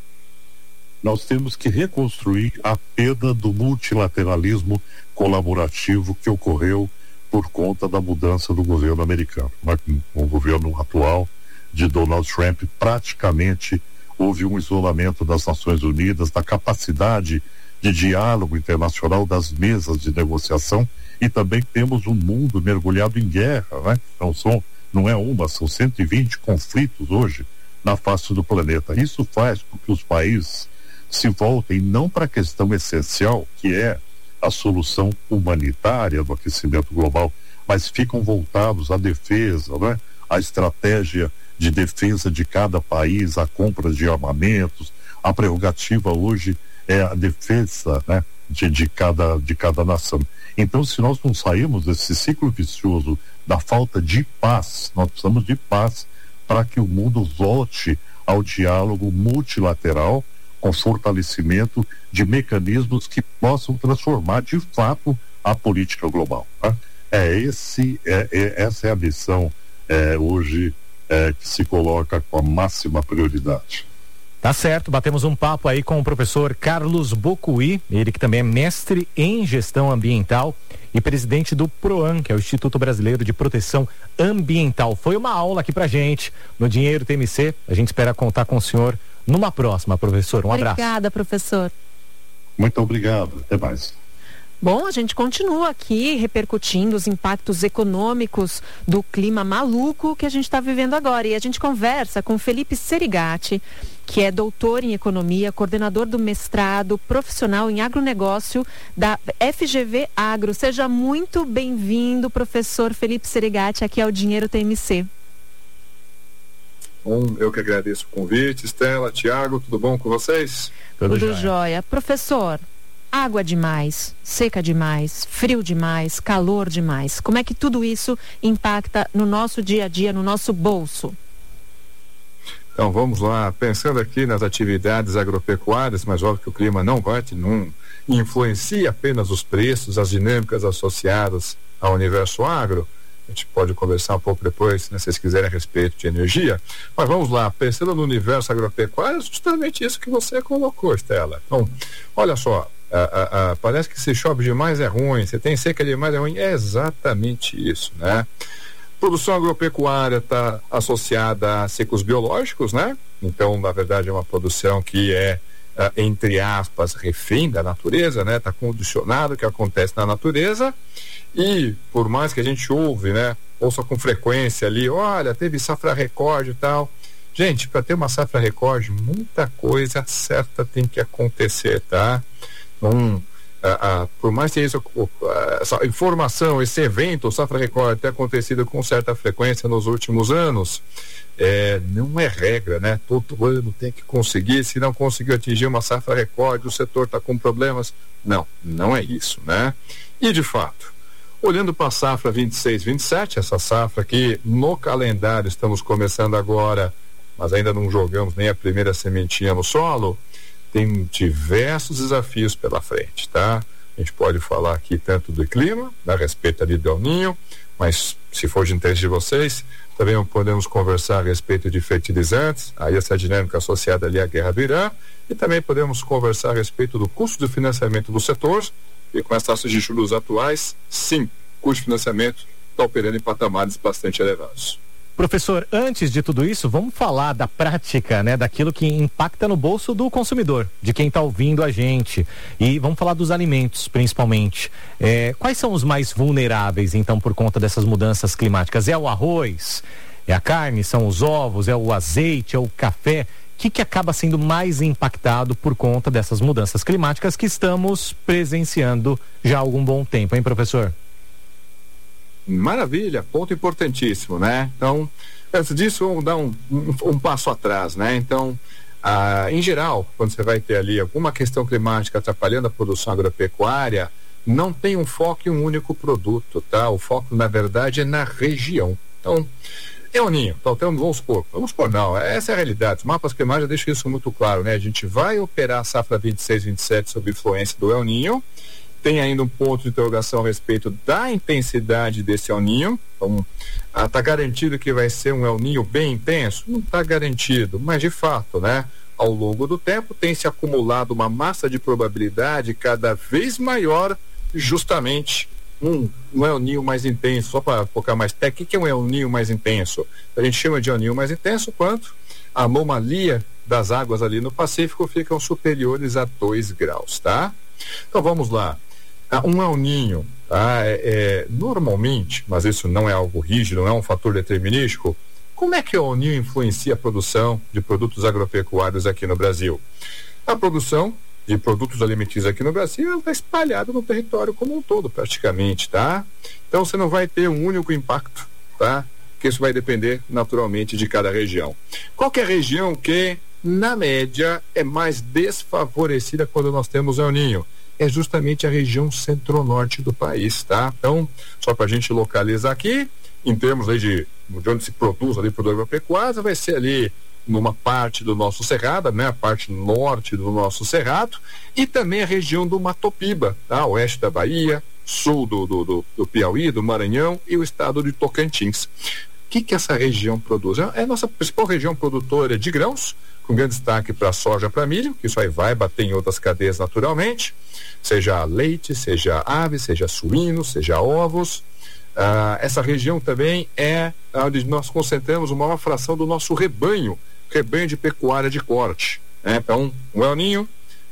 Nós temos que reconstruir a perda do multilateralismo colaborativo que ocorreu por conta da mudança do governo americano. Com o governo atual de Donald Trump, praticamente houve um isolamento das Nações Unidas, da capacidade de diálogo internacional, das mesas de negociação, e também temos um mundo mergulhado em guerra, né? Então, são, não é uma, são cento e vinte conflitos hoje na face do planeta. Isso faz com que os países se voltem não para a questão essencial, que é a solução humanitária do aquecimento global, mas ficam voltados à defesa, né? À estratégia de defesa de cada país, a compra de armamentos. A prerrogativa hoje é a defesa, né? de, de, cada, de cada nação. Então, se nós não sairmos desse ciclo vicioso da falta de paz, nós precisamos de paz para que o mundo volte ao diálogo multilateral, com fortalecimento de mecanismos que possam transformar de fato a política global. Tá? É esse, é, é, essa é a missão é, hoje é, que se coloca com a máxima prioridade. Tá certo, batemos um papo aí com o professor Carlos Bocuí, ele que também é mestre em gestão ambiental e presidente do PROAM, que é o Instituto Brasileiro de Proteção Ambiental. Foi uma aula aqui pra gente no Dinheiro T M C, a gente espera contar com o senhor numa próxima, professor. Um abraço. Obrigada, professor. Muito obrigado. Até mais. Bom, a gente continua aqui repercutindo os impactos econômicos do clima maluco que a gente está vivendo agora. E a gente conversa com Felipe Serigati, que é doutor em economia, coordenador do mestrado profissional em agronegócio da F G V Agro. Seja muito bem-vindo, professor Felipe Serigati, aqui ao Dinheiro T M C. Bom, eu que agradeço o convite. Estela, Tiago, tudo bom com vocês? Tudo, tudo jóia. jóia. Professor, água demais, seca demais, frio demais, calor demais. Como é que tudo isso impacta no nosso dia a dia, no nosso bolso? Então vamos lá, pensando aqui nas atividades agropecuárias, mas óbvio que o clima não bate, não influencia apenas os preços, as dinâmicas associadas ao universo agro. A gente pode conversar um pouco depois, né, se vocês quiserem, a respeito de energia. Mas vamos lá, pensando no universo agropecuário, é justamente isso que você colocou, Estela. Então, olha só, ah, ah, ah, parece que se chove demais é ruim, se tem seca demais é ruim, é exatamente isso, né? Produção agropecuária está associada a ciclos biológicos, né? Então, na verdade, é uma produção que é, ah, entre aspas, refém da natureza, né? Está condicionado ao que acontece na natureza. E por mais que a gente ouve, né, ouça com frequência ali, olha, teve safra recorde e tal. Gente, para ter uma safra recorde, muita coisa certa tem que acontecer, tá? Então, ah, ah, por mais que isso, ah, essa informação, esse evento, safra recorde, tenha acontecido com certa frequência nos últimos anos, é, não é regra, né? Todo ano tem que conseguir, se não conseguiu atingir uma safra recorde, o setor está com problemas. Não, não é isso, né? E de fato, olhando para a safra vinte e seis, vinte e sete, essa safra que no calendário estamos começando agora, mas ainda não jogamos nem a primeira sementinha no solo, tem diversos desafios pela frente, tá? A gente pode falar aqui tanto do clima, a respeito ali do El Niño, mas se for de interesse de vocês, também podemos conversar a respeito de fertilizantes, aí essa dinâmica associada ali à guerra do Irã, e também podemos conversar a respeito do custo de financiamento do setor. E com as taxas de juros atuais, sim, o custo de financiamento está operando em patamares bastante elevados. Professor, antes de tudo isso, vamos falar da prática, né, daquilo que impacta no bolso do consumidor, de quem está ouvindo a gente. E vamos falar dos alimentos, principalmente. É, quais são os mais vulneráveis, então, por conta dessas mudanças climáticas? É o arroz? É a carne? São os ovos? É o azeite? É o café? O que, que acaba sendo mais impactado por conta dessas mudanças climáticas que estamos presenciando já há algum bom tempo, hein, professor? Maravilha, ponto importantíssimo, né? Então, antes disso, vamos dar um, um, um passo atrás, né? Então, ah, em geral, quando você vai ter ali alguma questão climática atrapalhando a produção agropecuária, não tem um foco em um único produto, tá? O foco, na verdade, é na região. Então, El Niño, então, vamos supor, vamos supor, não, essa é a realidade. Os mapas climáticos deixam isso muito claro, né? A gente vai operar a safra vinte e seis, vinte e sete sob influência do El Niño. Tem ainda um ponto de interrogação a respeito da intensidade desse El Niño. Então, está garantido que vai ser um El Niño bem intenso? Não está garantido, mas de fato, né? Ao longo do tempo tem se acumulado uma massa de probabilidade cada vez maior, justamente um, um El Niño mais intenso. Só para focar mais técnico, o que é um El Niño mais intenso? A gente chama de El Niño mais intenso quando a anomalia das águas ali no Pacífico ficam superiores a dois graus, tá? Então vamos lá. Um El Niño, tá? é, é, normalmente, mas isso não é algo rígido, não é um fator determinístico. Como é que o El Niño influencia a produção de produtos agropecuários aqui no Brasil? A produção de produtos alimentícios aqui no Brasil está espalhada no território como um todo, praticamente, tá? Então você não vai ter um único impacto, tá? Porque isso vai depender naturalmente de cada região. Qual que é a região que, na média, é mais desfavorecida quando nós temos El Niño? É justamente a região centro-norte do país, tá? Então, só para a gente localizar aqui, em termos aí de, de onde se produz ali produto agropecuário, vai ser ali numa parte do nosso cerrado, né? A parte norte do nosso cerrado, e também a região do Mato Piba, tá? Oeste da Bahia, sul do, do, do, do Piauí, do Maranhão e o estado de Tocantins. O que que essa região produz? É a nossa principal região produtora de grãos, com grande destaque para soja, para milho, que isso aí vai bater em outras cadeias naturalmente, seja leite, seja ave, seja suíno, seja ovos. Ah, essa região também é onde nós concentramos uma maior fração do nosso rebanho, rebanho de pecuária de corte, né? Então, um El Niño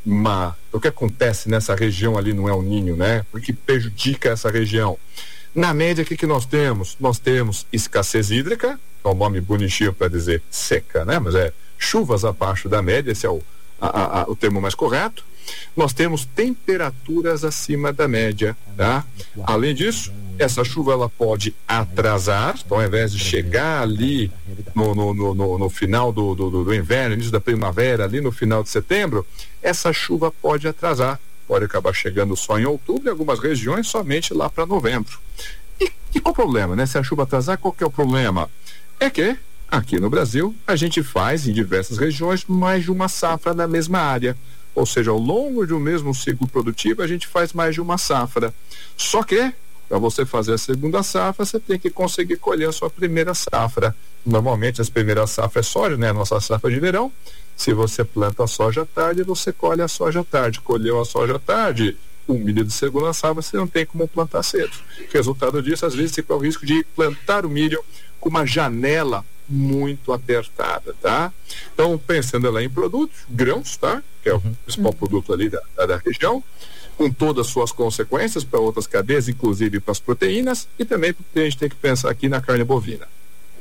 uma, o que acontece nessa região ali no El Niño, né? O que prejudica essa região? Na média, o que, que nós temos? Nós temos escassez hídrica, é um nome bonitinho para dizer seca, né? Mas é chuvas abaixo da média, esse é o, a, a, o termo mais correto. Nós temos temperaturas acima da média, tá? Além disso, essa chuva ela pode atrasar, então ao invés de chegar ali no, no, no, no, no final do, do, do inverno, início da primavera, ali no final de setembro, essa chuva pode atrasar, pode acabar chegando só em outubro, em algumas regiões somente lá para novembro. E, e qual o problema, né? Se a chuva atrasar, qual que é o problema? É que aqui no Brasil a gente faz em diversas regiões mais de uma safra na mesma área. Ou seja, ao longo de um mesmo ciclo produtivo, a gente faz mais de uma safra. Só que, para você fazer a segunda safra, você tem que conseguir colher a sua primeira safra. Normalmente, as primeiras safras é soja, né? A nossa safra de verão. Se você planta a soja à tarde, você colhe a soja à tarde. Colheu a soja à tarde, o milho de segunda safra, você não tem como plantar cedo. Resultado disso, às vezes, você corre o risco de plantar o milho com uma janela muito apertada, tá? Então, pensando lá em produtos, grãos, tá? Que é o principal produto ali da, da, da região, com todas as suas consequências para outras cadeias, inclusive para as proteínas, e também porque a gente tem que pensar aqui na carne bovina.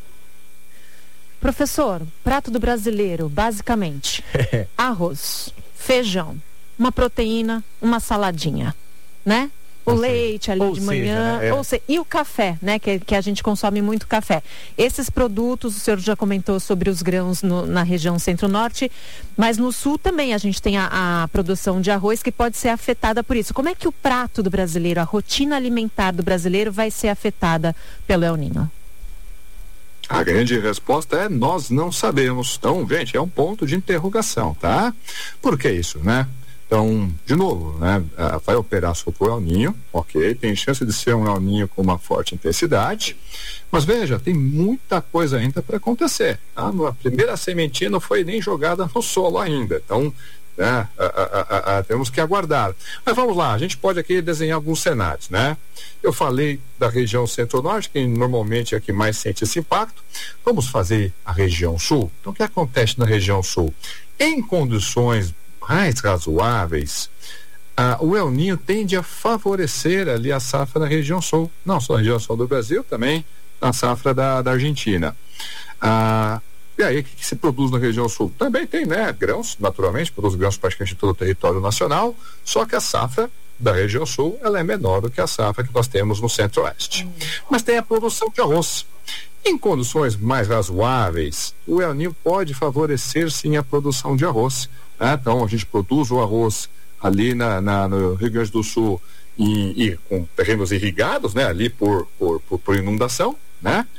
Professor, prato do brasileiro, basicamente, arroz, feijão, uma proteína, uma saladinha, né? O ou leite seja, ali de manhã, seja, né? é. ou se, e o café, né? Que, que a gente consome muito café. Esses produtos, o senhor já comentou sobre os grãos no, na região centro-norte, mas no sul também a gente tem a, a produção de arroz que pode ser afetada por isso. Como é que o prato do brasileiro, a rotina alimentar do brasileiro vai ser afetada pelo El Niño? A grande resposta é nós não sabemos. Então, gente, é um ponto de interrogação, tá? Por que isso, né? Então, de novo, né, vai operar sobre o El Niño, ok, tem chance de ser um El Niño com uma forte intensidade, mas veja, tem muita coisa ainda para acontecer, tá? A primeira sementinha não foi nem jogada no solo ainda, então, né, a, a, a, a, temos que aguardar. Mas vamos lá, a gente pode aqui desenhar alguns cenários, né? Eu falei da região centro-norte, que normalmente é a que mais sente esse impacto. Vamos fazer a região sul. Então, o que acontece na região sul? Em condições mais razoáveis, ah, o El Niño tende a favorecer ali a safra na região sul, não só na região sul do Brasil, também na safra da, da Argentina. Ah, e aí, o que, que se produz na região sul? Também tem, né, grãos, naturalmente, produz grãos praticamente em todo o território nacional, só que a safra da região sul, ela é menor do que a safra que nós temos no centro-oeste. Hum. Mas tem a produção de arroz. Em condições mais razoáveis, o El Niño pode favorecer sim a produção de arroz. Né? Então a gente produz o arroz ali na, na, no Rio Grande do Sul e, e com terrenos irrigados, né? Ali por, por, por, por inundação, né?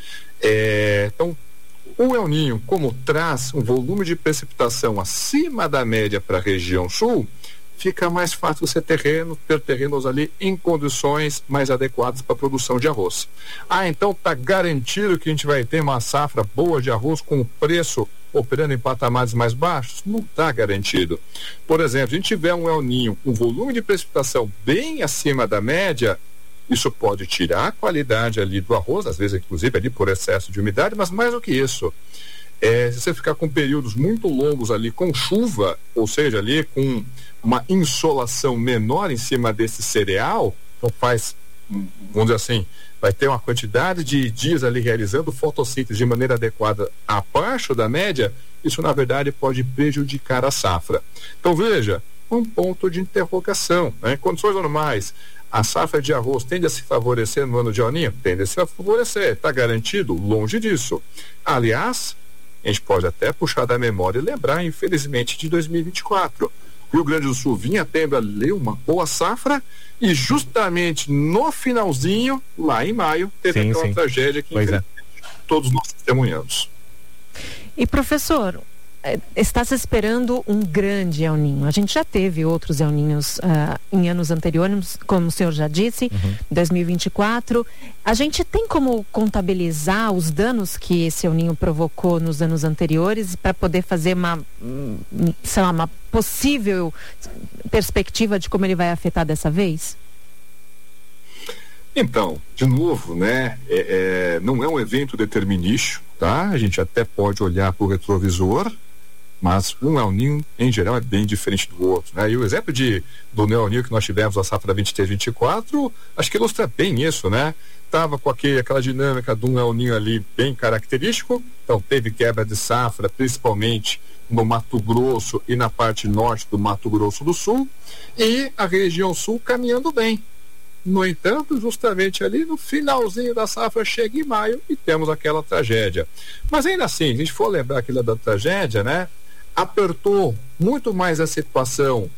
É, então o El Niño, como traz um volume de precipitação acima da média para a região sul, fica mais fácil você terreno, ter terrenos ali em condições mais adequadas para a produção de arroz. Ah, então está garantido que a gente vai ter uma safra boa de arroz com preço operando em patamares mais baixos? Não está garantido. Por exemplo, se a gente tiver um El Niño com volume de precipitação bem acima da média, isso pode tirar a qualidade ali do arroz, às vezes inclusive ali por excesso de umidade, mas mais do que isso, É, se você ficar com períodos muito longos ali com chuva, ou seja, ali com uma insolação menor em cima desse cereal, então faz, vamos dizer assim, vai ter uma quantidade de dias ali realizando fotossíntese de maneira adequada abaixo da média, isso na verdade pode prejudicar a safra. Então veja, um ponto de interrogação, né? Em condições normais, a safra de arroz tende a se favorecer no ano de El Niño? Tende a se favorecer, está garantido? Longe disso. Aliás, a gente pode até puxar da memória e lembrar, infelizmente, de dois mil e vinte e quatro. O Rio Grande do Sul vinha tendo ali uma boa safra e justamente no finalzinho, lá em maio, teve sim, aquela sim. tragédia que é. todos nós testemunhamos. E professor, está se esperando um grande El Niño. A gente já teve outros El Niños uh, em anos anteriores, como o senhor já disse, uhum. dois mil e vinte e quatro. A gente tem como contabilizar os danos que esse El Niño provocou nos anos anteriores para poder fazer uma, sei lá, uma possível perspectiva de como ele vai afetar dessa vez? Então, de novo, né, é, é, não é um evento determinístico, tá? A gente até pode olhar para o retrovisor Mas um El Niño, em geral, é bem diferente do outro, né? E o exemplo de, do El Niño que nós tivemos na safra vinte e três, vinte e quatro, acho que ilustra bem isso, né? Tava com aquele, aquela dinâmica de um El Niño ali bem característico, então teve quebra de safra, principalmente no Mato Grosso e na parte norte do Mato Grosso do Sul, e a região sul caminhando bem. No entanto, justamente ali no finalzinho da safra chega em maio e temos aquela tragédia. Mas ainda assim, se a gente for lembrar aquilo da tragédia, né, apertou muito mais a situação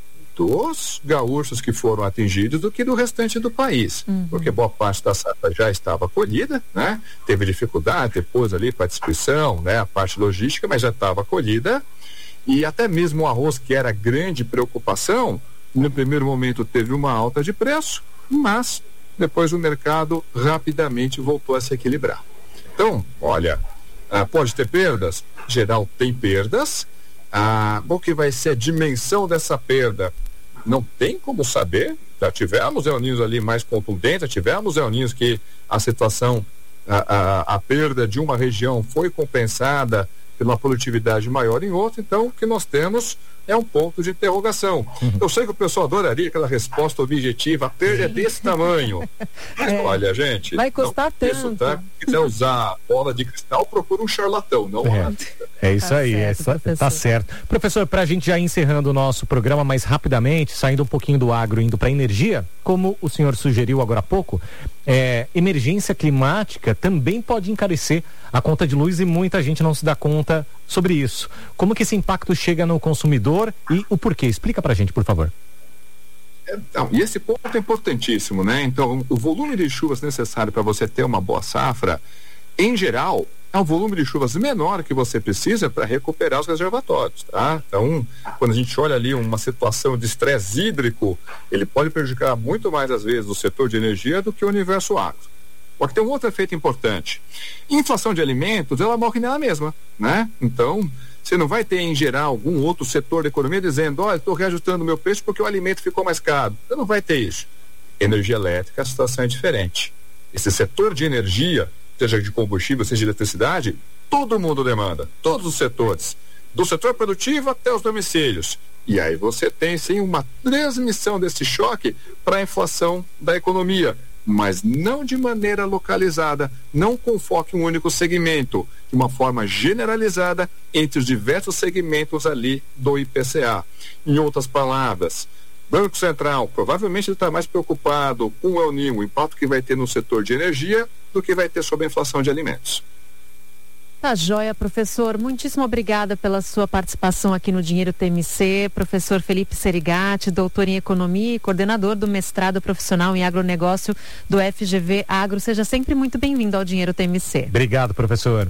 dos gaúchos que foram atingidos do que do restante do país, uhum. porque boa parte da safra já estava colhida, né? Teve dificuldade depois ali para a distribuição, né? A parte logística, mas já estava colhida, e até mesmo o arroz, que era grande preocupação, no primeiro momento teve uma alta de preço, mas depois o mercado rapidamente voltou a se equilibrar. Então, olha, ah, pode ter perdas, geral tem perdas. Ah, o que vai ser a dimensão dessa perda? Não tem como saber. Já tivemos El Niños ali mais contundentes, já tivemos El Niños que a situação, a, a, a perda de uma região foi compensada pela produtividade maior em outra. Então, o que nós temos é um ponto de interrogação. Uhum. Eu sei que o pessoal adoraria aquela resposta objetiva, a perda é desse tamanho. Mas é. olha, gente, vai custar não, tanto. Isso, tá? Se quiser usar bola de cristal, procura um charlatão, não é. uma... É isso tá aí, certo, é, tá certo. Professor, pra gente já encerrando o nosso programa mais rapidamente, saindo um pouquinho do agro, indo pra energia, como o senhor sugeriu agora há pouco, é, emergência climática também pode encarecer a conta de luz e muita gente não se dá conta sobre isso. Como que esse impacto chega no consumidor e o porquê? Explica pra gente, por favor. Então, e esse ponto é importantíssimo, né? Então, o volume de chuvas necessário para você ter uma boa safra, em geral, é um volume de chuvas menor que você precisa para recuperar os reservatórios, tá? Então, quando a gente olha ali uma situação de estresse hídrico, ele pode prejudicar muito mais, às vezes, o setor de energia do que o universo agro. Só que tem um outro efeito importante. Inflação de alimentos, ela morre nela mesma, né? Então, você não vai ter, em geral, algum outro setor da economia dizendo, olha, estou reajustando o meu preço porque o alimento ficou mais caro. Você não vai ter isso. Energia elétrica, a situação é diferente. Esse setor de energia, seja de combustível, seja de eletricidade, todo mundo demanda, todos os setores, do setor produtivo até os domicílios. E aí você tem, sim, uma transmissão desse choque para a inflação da economia, mas não de maneira localizada, não com foco em um único segmento, de uma forma generalizada entre os diversos segmentos ali do I P C A. Em outras palavras, Banco Central provavelmente está mais preocupado com o El Niño, o impacto que vai ter no setor de energia, do que vai ter sobre a inflação de alimentos. Tá joia, professor. Muitíssimo obrigada pela sua participação aqui no Dinheiro T M C. Professor Felipe Serigati, doutor em Economia e coordenador do mestrado profissional em agronegócio do F G V Agro. Seja sempre muito bem-vindo ao Dinheiro T M C. Obrigado, professor.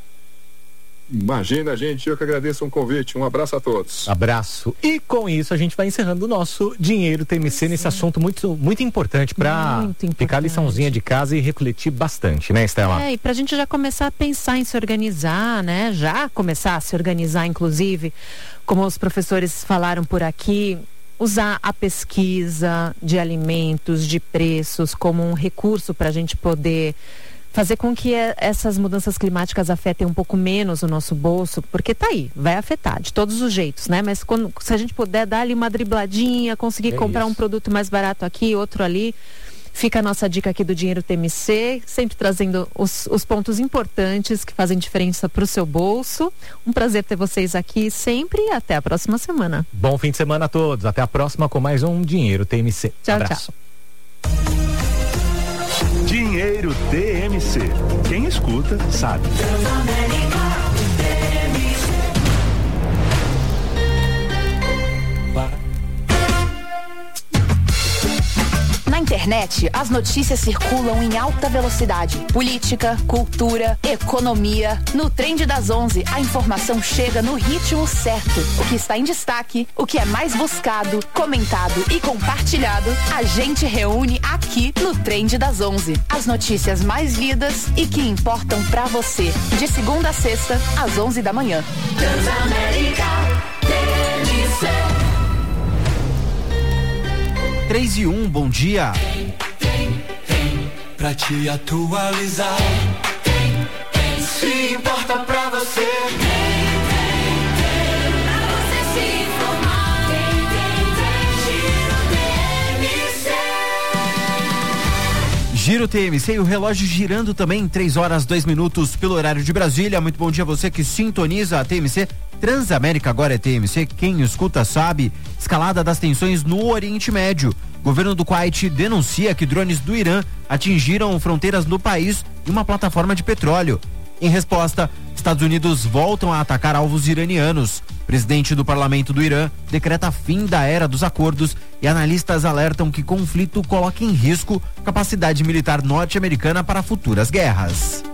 Imagina, gente, eu que agradeço um convite. Um abraço a todos. Abraço. E com isso a gente vai encerrando o nosso Dinheiro T M C nesse assunto muito, muito importante para ficar a liçãozinha de casa e refletir bastante, né, Estela? É, e pra gente já começar a pensar em se organizar, né? Já começar a se organizar, inclusive, como os professores falaram por aqui, usar a pesquisa de alimentos, de preços como um recurso para a gente poder fazer com que essas mudanças climáticas afetem um pouco menos o nosso bolso, porque tá aí, vai afetar de todos os jeitos, né? Mas quando, se a gente puder dar ali uma dribladinha, conseguir é comprar isso. um produto mais barato aqui, outro ali, fica a nossa dica aqui do Dinheiro T M C, sempre trazendo os, os pontos importantes que fazem diferença para o seu bolso. Um prazer ter vocês aqui sempre e até a próxima semana. Bom fim de semana a todos, até a próxima com mais um Dinheiro T M C. Tchau, Abraço. tchau. Dinheiro T M C. Quem escuta, sabe. Na internet, as notícias circulam em alta velocidade. Política, cultura, economia. No Trend das onze, a informação chega no ritmo certo. O que está em destaque, o que é mais buscado, comentado e compartilhado, a gente reúne aqui no Trend das onze. As notícias mais lidas e que importam pra você. De segunda a sexta, às onze da manhã. Transamérica, T M C. três e um, bom dia. Tem, tem, tem, pra te atualizar. Tem, tem, se importa pra você. Tem, tem, tem. Giro T M C e o relógio girando também, três horas, dois minutos pelo horário de Brasília. Muito bom dia a você que sintoniza a T M C. Transamérica agora é T M C, quem escuta sabe. Escalada das tensões no Oriente Médio. Governo do Kuwait denuncia que drones do Irã atingiram fronteiras do país e uma plataforma de petróleo. Em resposta, Estados Unidos voltam a atacar alvos iranianos. Presidente do parlamento do Irã decreta fim da era dos acordos e analistas alertam que conflito coloca em risco capacidade militar norte-americana para futuras guerras.